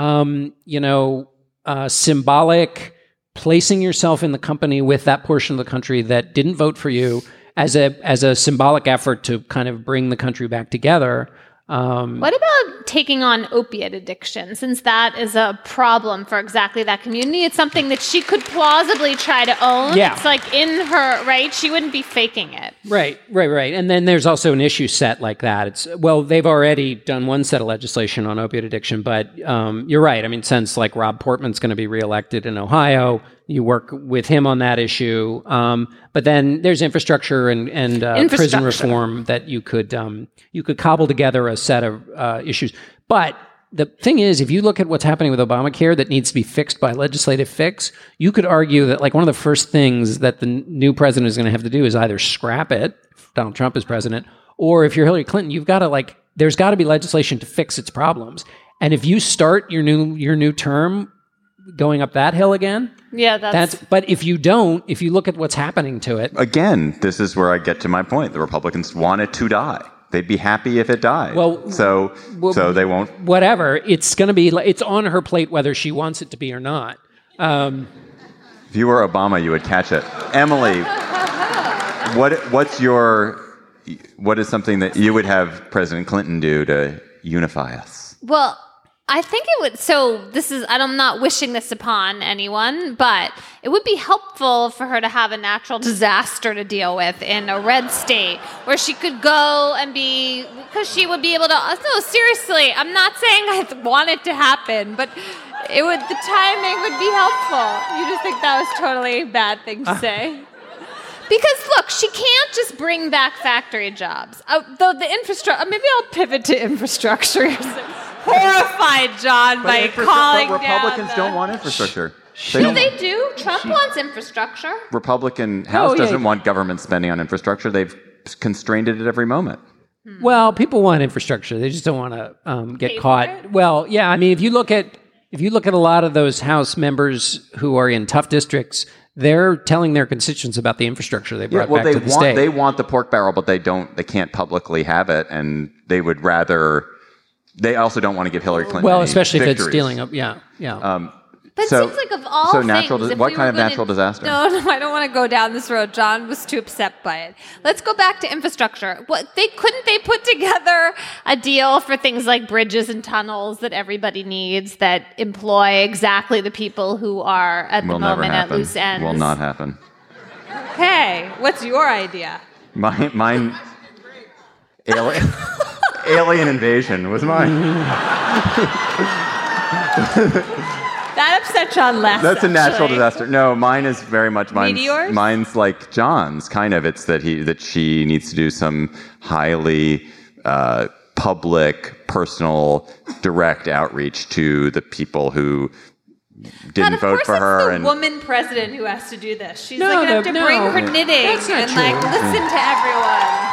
symbolic, placing yourself in the company with that portion of the country that didn't vote for you as a symbolic effort to kind of bring the country back together. What about taking on opiate addiction, since that is a problem for exactly that community? It's something that she could plausibly try to own. Yeah. It's like in her, right? She wouldn't be faking it. Right. And then there's also an issue set like that. They've already done one set of legislation on opiate addiction, but you're right. I mean, since like Rob Portman's going to be reelected in Ohio, you work with him on that issue. But then there's infrastructure and prison reform that you could cobble together a set of issues. But the thing is, if you look at what's happening with Obamacare that needs to be fixed by legislative fix, you could argue that like one of the first things that the new president is going to have to do is either scrap it, if Donald Trump is president, or if you're Hillary Clinton, you've got to there's got to be legislation to fix its problems. And if you start your new term going up that hill again, but if you don't, if you look at what's happening to it. Again, this is where I get to my point. The Republicans want it to die. They'd be happy if it died. So they won't. Whatever. It's going to be, it's on her plate whether she wants it to be or not. If you were Obama, you would catch it. Emily, what is something that you would have President Clinton do to unify us? Well, I think it would, I'm not wishing this upon anyone, but it would be helpful for her to have a natural disaster to deal with in a red state where she could go and because she would be able to, no, seriously, I'm not saying I want it to happen, but the timing would be helpful. You just think that was totally a bad thing to say? Because, look, she can't just bring back factory jobs. Though the infrastructure, maybe I'll pivot to infrastructure. Horrified, John, by calling down. But Republicans don't want infrastructure. They do. Trump wants infrastructure. Republican House doesn't want government spending on infrastructure. They've constrained it at every moment. Well, people want infrastructure. They just don't want to get caught. Well, yeah. I mean, if you look at a lot of those House members who are in tough districts, they're telling their constituents about the infrastructure they brought back to the state. They want the pork barrel, but they can't publicly have it, and they would rather. They also don't want to give Hillary Clinton especially victories. if it's dealing up. Yeah. But it seems like of all things... what kind of natural disaster? No, I don't want to go down this road. John was too upset by it. Let's go back to infrastructure. Couldn't they put together a deal for things like bridges and tunnels that everybody needs that employ exactly the people who are at the moment at loose ends? Will not happen. Okay, what's your idea? Mine alien invasion was mine. That upset John less. That's a natural actually. disaster. No, mine is very much Meteors? mine's like John's kind of. It's that she needs to do some highly public, personal, direct outreach to the people who didn't vote for her. It's the And woman president who has to do this. She's No, like going to have to bring her knitting That's not and true. like listen to everyone.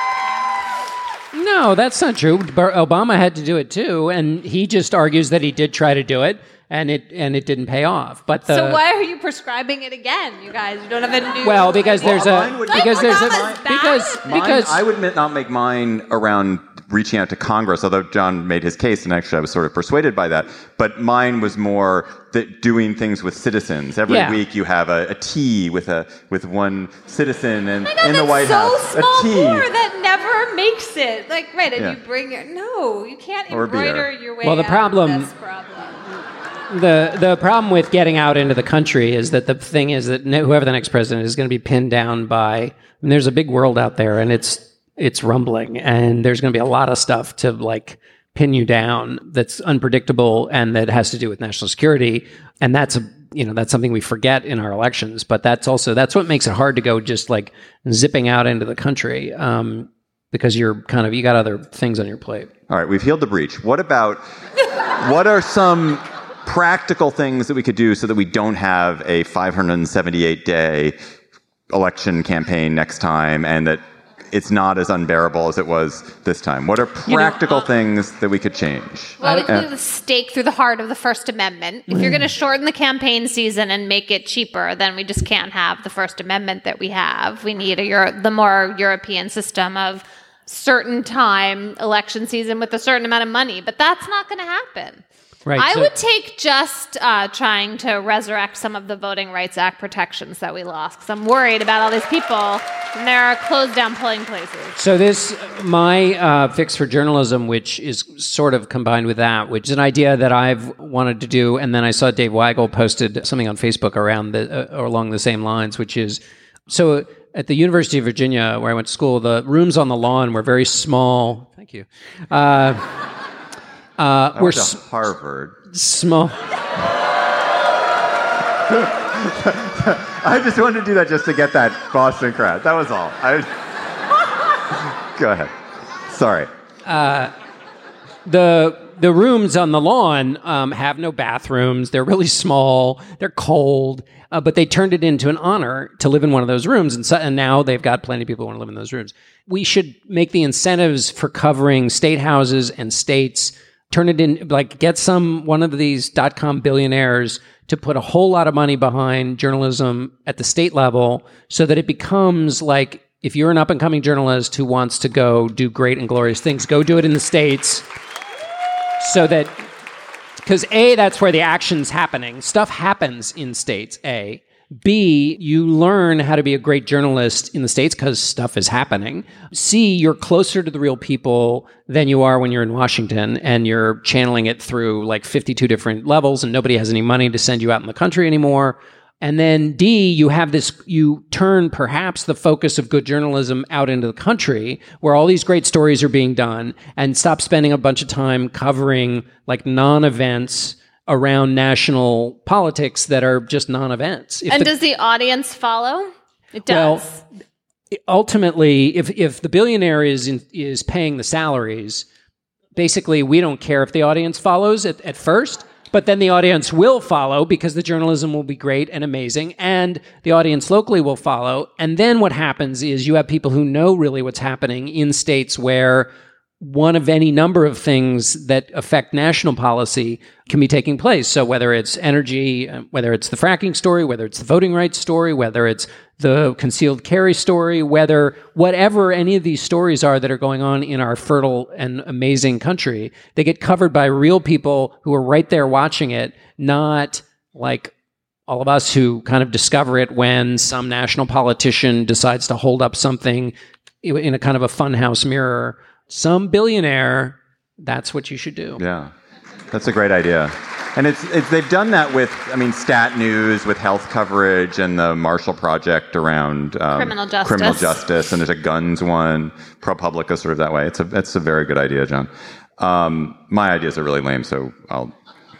No, that's not true. Obama had to do it too, and he just argues that he did try to do it, and it didn't pay off. But So why are you prescribing it again, you guys? You don't have a new. well, because there's mine would- because there's a Obama's bad. because I would not make mine around reaching out to Congress, although John made his case, and actually I was sort of persuaded by that. But mine was more that doing things with citizens. Every Yeah. week you have a tea with one citizen and Oh my God, in the that's White so House. small A tea. more that never makes it. Like, right, and Yeah. you bring your... No, you can't Or beer. embroider your way Well, the out problem- of this problem. the problem with getting out into the country is that the thing is that whoever the next president is going to be pinned down by. And there's a big world out there, and it's rumbling, and there's going to be a lot of stuff to like pin you down that's unpredictable and that has to do with national security, and that's something we forget in our elections. But that's what makes it hard to go just like zipping out into the country because you got other things on your plate. All right, we've healed the breach. What are some practical things that we could do so that we don't have a 578-day election campaign next time and that it's not as unbearable as it was this time? What are practical things that we could change? Well, we can do the stake through the heart of the First Amendment. If you're going to shorten the campaign season and make it cheaper, then we just can't have the First Amendment that we have. We need the more European system of certain time election season with a certain amount of money. But that's not going to happen. Right. I would take just trying to resurrect some of the Voting Rights Act protections that we lost, because I'm worried about all these people and their closed down polling places. So my fix for journalism, which is sort of combined with that, which is an idea that I've wanted to do, and then I saw Dave Weigel posted something on Facebook along the same lines, which is so at the University of Virginia, where I went to school, the rooms on the lawn were very small. Thank you. I went to Harvard. Small. I just wanted to do that just to get that Boston crowd. That was all. Go ahead. Sorry. The rooms on the lawn have no bathrooms. They're really small. They're cold. But they turned it into an honor to live in one of those rooms. And now they've got plenty of people who want to live in those rooms. We should make the incentives for covering state houses and states, turn it in, like get one of these .com billionaires to put a whole lot of money behind journalism at the state level so that it becomes like, if you're an up-and-coming journalist who wants to go do great and glorious things, go do it in the States. So that, because A, that's where the action's happening. Stuff happens in states, A. B, you learn how to be a great journalist in the States because stuff is happening. C, you're closer to the real people than you are when you're in Washington and you're channeling it through like 52 different levels and nobody has any money to send you out in the country anymore. And then D, you turn perhaps the focus of good journalism out into the country where all these great stories are being done and stop spending a bunch of time covering like non-events around national politics that are just non-events. Does the audience follow? It does. Well, ultimately, if the billionaire is paying the salaries, basically we don't care if the audience follows at first, but then the audience will follow because the journalism will be great and amazing, and the audience locally will follow. And then what happens is you have people who know really what's happening in states where one of any number of things that affect national policy can be taking place. So whether it's energy, whether it's the fracking story, whether it's the voting rights story, whether it's the concealed carry story, whatever any of these stories are that are going on in our fertile and amazing country, they get covered by real people who are right there watching it, not like all of us who kind of discover it when some national politician decides to hold up something in a kind of a funhouse mirror. Some billionaire, that's what you should do. Yeah, that's a great idea. And they've done that with, Stat News, with health coverage, and the Marshall Project around criminal justice, and there's a guns one, ProPublica, sort of that way. It's a very good idea, John. My ideas are really lame, so I'll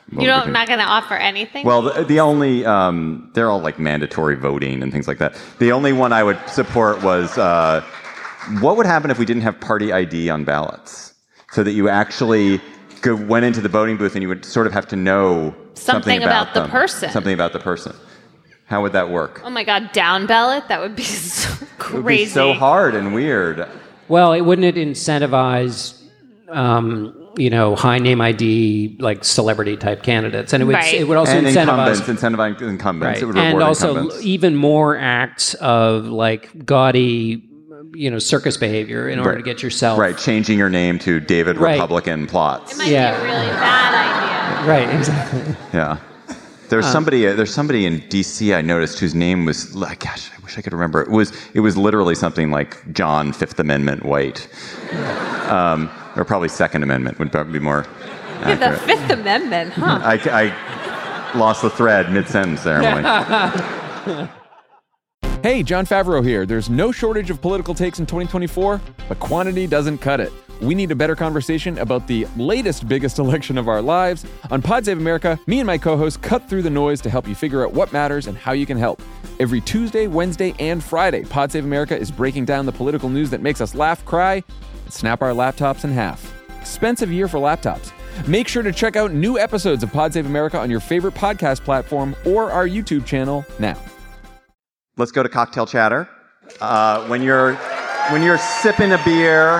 You're not going to offer anything? Well, the only, they're all like mandatory voting and things like that. The only one I would support was, what would happen if we didn't have party ID on ballots? So that you actually went into the voting booth and you would sort of have to know something about the person. Something about the person. How would that work? Oh my God, down ballot? That would be so crazy. It would be so hard and weird. Well, wouldn't it incentivize, high name ID, like celebrity type candidates? And it would also and incentivize incumbents. Right. It would And reward also incumbents. even more acts of like gaudy, circus behavior in order to get yourself Right, changing your name to David Right. Republican Plots. It might be a really bad idea. Right, exactly. Yeah. There's somebody in DC I noticed whose name was, gosh, I wish I could remember. It was literally something like John Fifth Amendment White. Or probably Second Amendment would probably be more accurate. The Fifth Amendment, huh? I lost the thread mid-sentence there, Emily. Hey, John Favreau here. There's no shortage of political takes in 2024, but quantity doesn't cut it. We need a better conversation about the latest biggest election of our lives. On Pod Save America, me and my co-hosts cut through the noise to help you figure out what matters and how you can help. Every Tuesday, Wednesday, and Friday, Pod Save America is breaking down the political news that makes us laugh, cry, and snap our laptops in half. Expensive year for laptops. Make sure to check out new episodes of Pod Save America on your favorite podcast platform or our YouTube channel now. Let's go to cocktail chatter. When you're sipping a beer,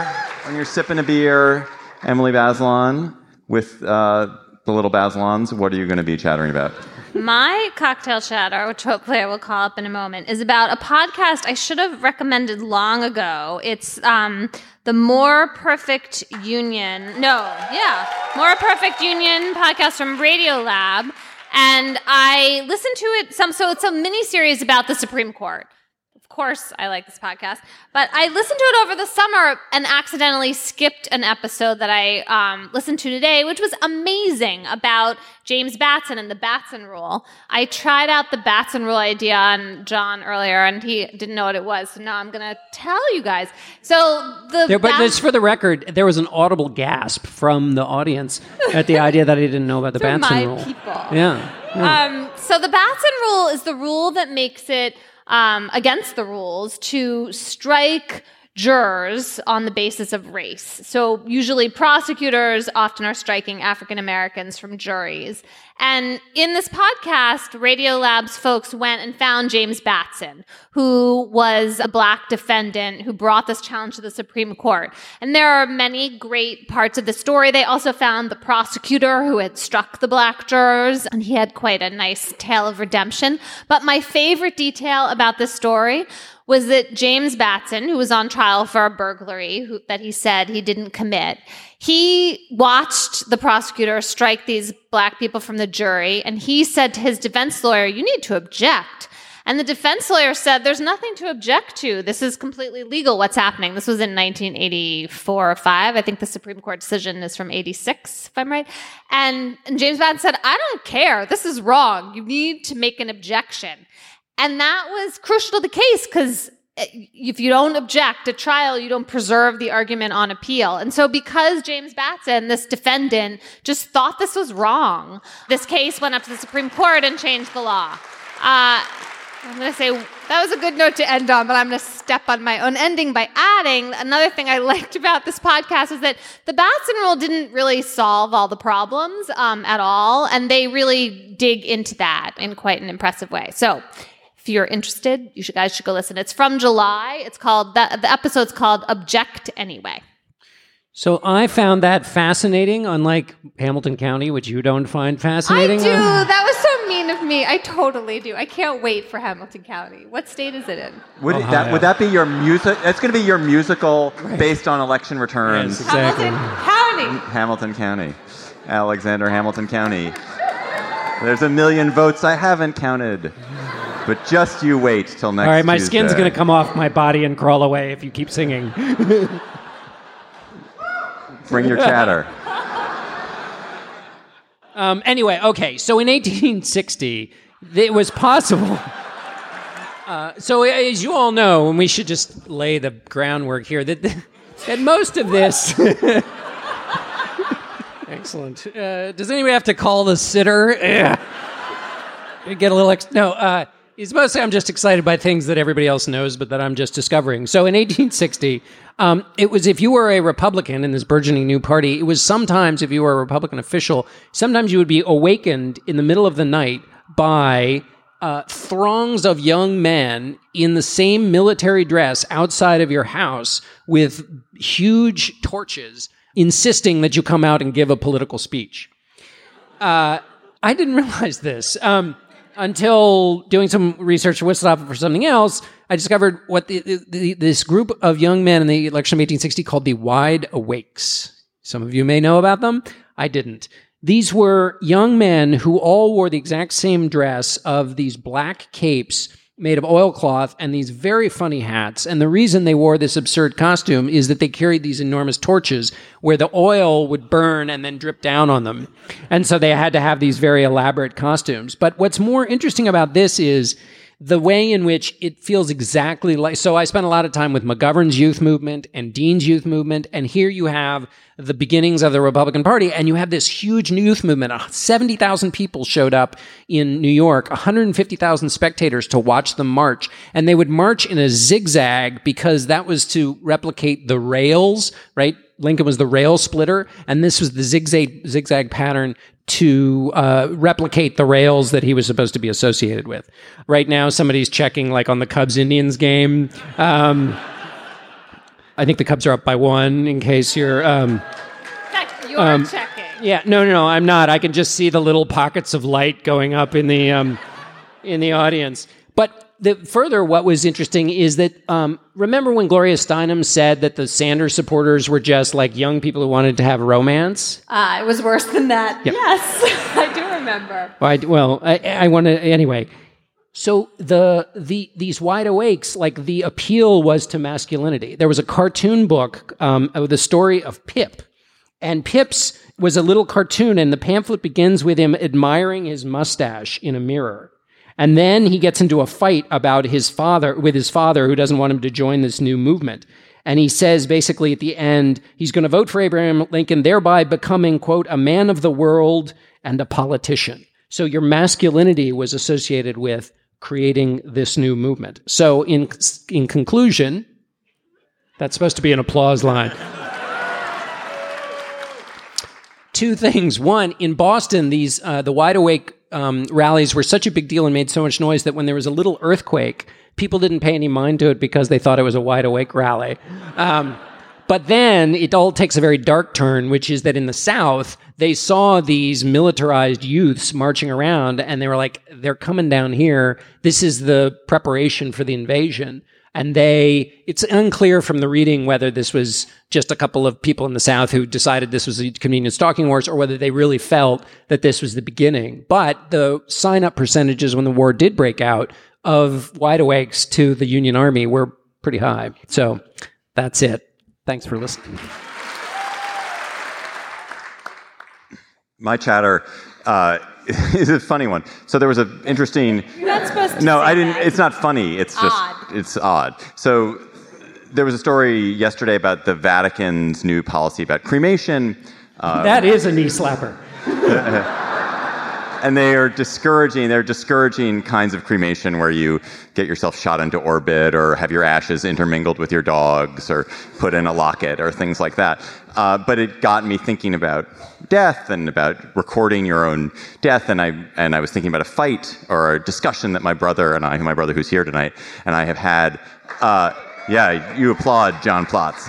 Emily Bazelon, with the little Bazelons, what are you going to be chattering about? My cocktail chatter, which hopefully I will call up in a moment, is about a podcast I should have recommended long ago. It's the More Perfect Union. More Perfect Union podcast from Radiolab. And I listened to it so it's a mini-series about the Supreme Court. Of course, I like this podcast. But I listened to it over the summer and accidentally skipped an episode that I listened to today, which was amazing, about James Batson and the Batson Rule. I tried out the Batson Rule idea on John earlier, and he didn't know what it was. So now I'm going to tell you guys. But just for the record, there was an audible gasp from the audience at the idea that he didn't know about the Batson Rule. People. Yeah. So the Batson Rule is the rule that makes it against the rules to strike jurors on the basis of race. So usually prosecutors often are striking African Americans from juries. And in this podcast, Radiolab's folks went and found James Batson, who was a black defendant who brought this challenge to the Supreme Court. And there are many great parts of the story. They also found the prosecutor who had struck the black jurors, and he had quite a nice tale of redemption. But my favorite detail about this story was that James Batson, who was on trial for a burglary that he said he didn't commit, he watched the prosecutor strike these black people from the jury, and he said to his defense lawyer, "You need to object." And the defense lawyer said, "There's nothing to object to. This is completely legal, what's happening." This was in 1984 or 5. I think the Supreme Court decision is from 86, if I'm right. And James Batson said, "I don't care. This is wrong. You need to make an objection." And that was crucial to the case, because if you don't object at trial, you don't preserve the argument on appeal. And so because James Batson, this defendant, just thought this was wrong, this case went up to the Supreme Court and changed the law. I'm going to say that was a good note to end on, but I'm going to step on my own ending by adding another thing I liked about this podcast is that the Batson Rule didn't really solve all the problems at all, and they really dig into that in quite an impressive way. So if you're interested, you guys should go listen. It's from July. It's called the episode's called Object Anyway. So I found that fascinating, unlike Hamilton County, which you don't find fascinating. I do. That was so mean of me. I totally do. I can't wait for Hamilton County. What state is it in? Would that be your music? That's going to be your musical based on election returns. Yes, exactly. Hamilton County. Alexander Hamilton County. There's 1 million votes I haven't counted. But just you wait till next Tuesday. All right, my skin's going to come off my body and crawl away if you keep singing. Bring your chatter. Anyway, okay, so in 1860, it was possible. So as you all know, and we should just lay the groundwork here, that most of this... Excellent. Does anybody have to call the sitter? Yeah. Get a little it's mostly I'm just excited by things that everybody else knows, but that I'm just discovering. So in 1860, it was if you were a Republican in this burgeoning new party, it was sometimes if you were a Republican official, sometimes you would be awakened in the middle of the night by throngs of young men in the same military dress outside of your house with huge torches insisting that you come out and give a political speech. I didn't realize this. Until doing some research for Whistle Stop for something else, I discovered what this group of young men in the election of 1860 called the Wide Awakes. Some of you may know about them. I didn't. These were young men who all wore the exact same dress of these black capes made of oilcloth and these very funny hats. And the reason they wore this absurd costume is that they carried these enormous torches where the oil would burn and then drip down on them. And so they had to have these very elaborate costumes. But what's more interesting about this is the way in which it feels exactly like... So I spent a lot of time with McGovern's youth movement and Dean's youth movement, and here you have the beginnings of the Republican Party, and you have this huge youth movement. 70,000 people showed up in New York, 150,000 spectators to watch them march, and they would march in a zigzag because that was to replicate the rails, right? Lincoln was the rail splitter, and this was the zigzag pattern to replicate the rails that he was supposed to be associated with. Right now, somebody's checking, like on the Cubs-Indians game. I think the Cubs are up by 1, in case you're... You're checking. Yeah, no, I'm not. I can just see the little pockets of light going up in the audience. But further, what was interesting is that, remember when Gloria Steinem said that the Sanders supporters were just like young people who wanted to have romance? It was worse than that. Yep. Yes, I do remember. I want to, anyway. So these Wide Awakes, like the appeal was to masculinity. There was a cartoon book of the story of Pip. And Pip's was a little cartoon, and the pamphlet begins with him admiring his mustache in a mirror. And then he gets into a fight about his father, who doesn't want him to join this new movement. And he says basically at the end, he's going to vote for Abraham Lincoln, thereby becoming, quote, a man of the world and a politician. So your masculinity was associated with creating this new movement. So in conclusion, that's supposed to be an applause line. Two things. One, in Boston, these the Wide Awake rallies were such a big deal and made so much noise that when there was a little earthquake, people didn't pay any mind to it because they thought it was a Wide Awake rally. But then it all takes a very dark turn, which is that in the South, they saw these militarized youths marching around, and they were like, they're coming down here. This is the preparation for the invasion. And it's unclear from the reading whether this was just a couple of people in the South who decided this was a convenient stalking horse or whether they really felt that this was the beginning. But the sign-up percentages when the war did break out of Wide Awakes to the Union Army were pretty high. So that's it. Thanks for listening. My chatter is a funny one. So there was an interesting... You're not supposed to No, say I didn't. that. It's not funny. It's just... Odd. It's odd. So there was a story yesterday about the Vatican's new policy about cremation. That is a knee slapper. And they're discouraging kinds of cremation where you get yourself shot into orbit or have your ashes intermingled with your dog's or put in a locket or things like that. But it got me thinking about death and about recording your own death. And I was thinking about a fight or a discussion that my brother who's here tonight, and I have had. Yeah, you applaud John Plotz.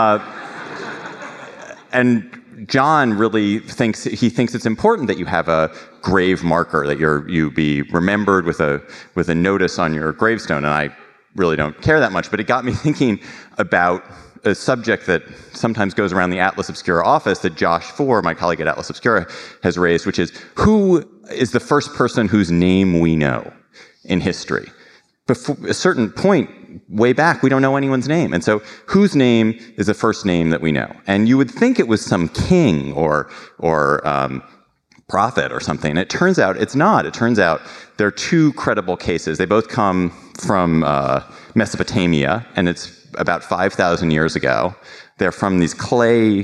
And John really thinks it's important that you have a grave marker, that you be remembered with a notice on your gravestone. And I really don't care that much, but it got me thinking about a subject that sometimes goes around the Atlas Obscura office that Josh Four, my colleague at Atlas Obscura, has raised, which is who is the first person whose name we know in history? Before a certain point, way back, we don't know anyone's name. And so whose name is the first name that we know? And you would think it was some king or prophet or something. And it turns out it's not. It turns out there are two credible cases. They both come from Mesopotamia, and it's about 5,000 years ago. They're from these clay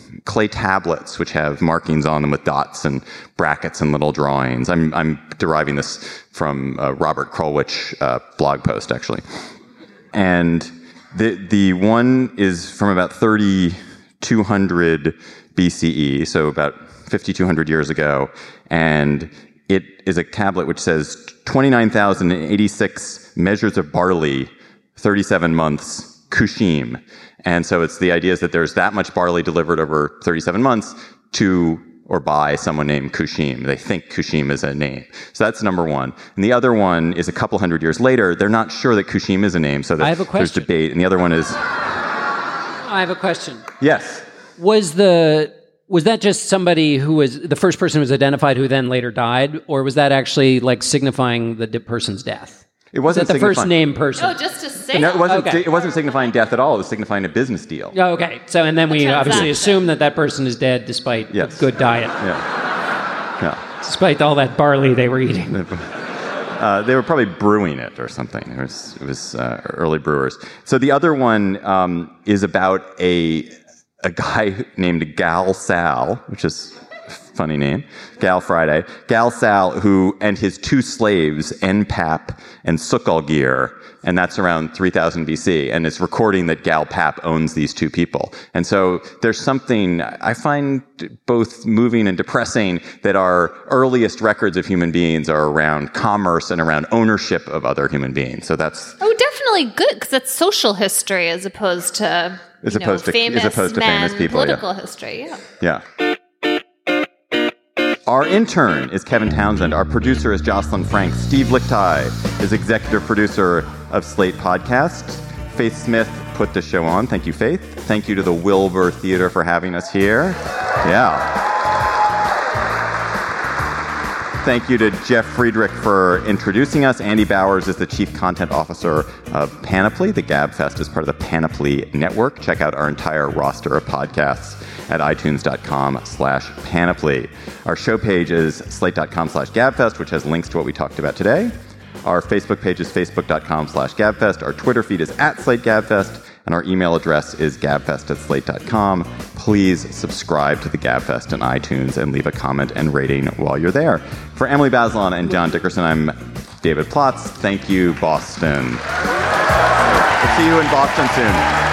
clay tablets, which have markings on them with dots and brackets and little drawings. I'm deriving this from a Robert Krulwich blog post, actually. And the one is from about 3200 BCE, so about 5,200 years ago, and it is a tablet which says 29,086 measures of barley, 37 months, kushim. And so it's the idea is that there's that much barley delivered over 37 months to or by someone named Kushim. They think Kushim is a name. So that's number one. And the other one is a couple hundred years later. They're not sure that Kushim is a name, so there's debate. And the other one is... I have a question. Yes. Was that just somebody who was the first person who was identified who then later died, or was that actually like signifying the person's death? It wasn't the first name person. Oh, just to say. No, it wasn't. Okay. It wasn't signifying death at all. It was signifying a business deal. Oh, okay. So, and then we obviously assume that person is dead despite a good diet. Yeah. Despite all that barley they were eating. They were probably brewing it or something. It was early brewers. So the other one is about a guy named Gal Sal, which is a funny name, Gal Friday. Gal Sal, who and his two slaves, Enpap and Sukalgir, and that's around 3000 BC, and it's recording that Gal Pap owns these two people. And so there's something I find both moving and depressing that our earliest records of human beings are around commerce and around ownership of other human beings. So that's... Oh, definitely good, because it's social history as opposed to... famous people, political history, Yeah. Our intern is Kevin Townsend. Our producer is Jocelyn Frank. Steve Lichtai is executive producer of Slate Podcasts. Faith Smith put the show on. Thank you, Faith. Thank you to the Wilbur Theater for having us here. Yeah. Thank you to Jeff Friedrich for introducing us. Andy Bowers is the Chief Content Officer of Panoply. The GabFest is part of the Panoply Network. Check out our entire roster of podcasts at itunes.com/panoply. Our show page is slate.com/gabfest, which has links to what we talked about today. Our Facebook page is facebook.com/gabfest. Our Twitter feed is @slategabfest. And our email address is gabfest@slate.com. Please subscribe to the GabFest on iTunes and leave a comment and rating while you're there. For Emily Bazelon and John Dickerson, I'm David Plotz. Thank you, Boston. We'll see you in Boston soon.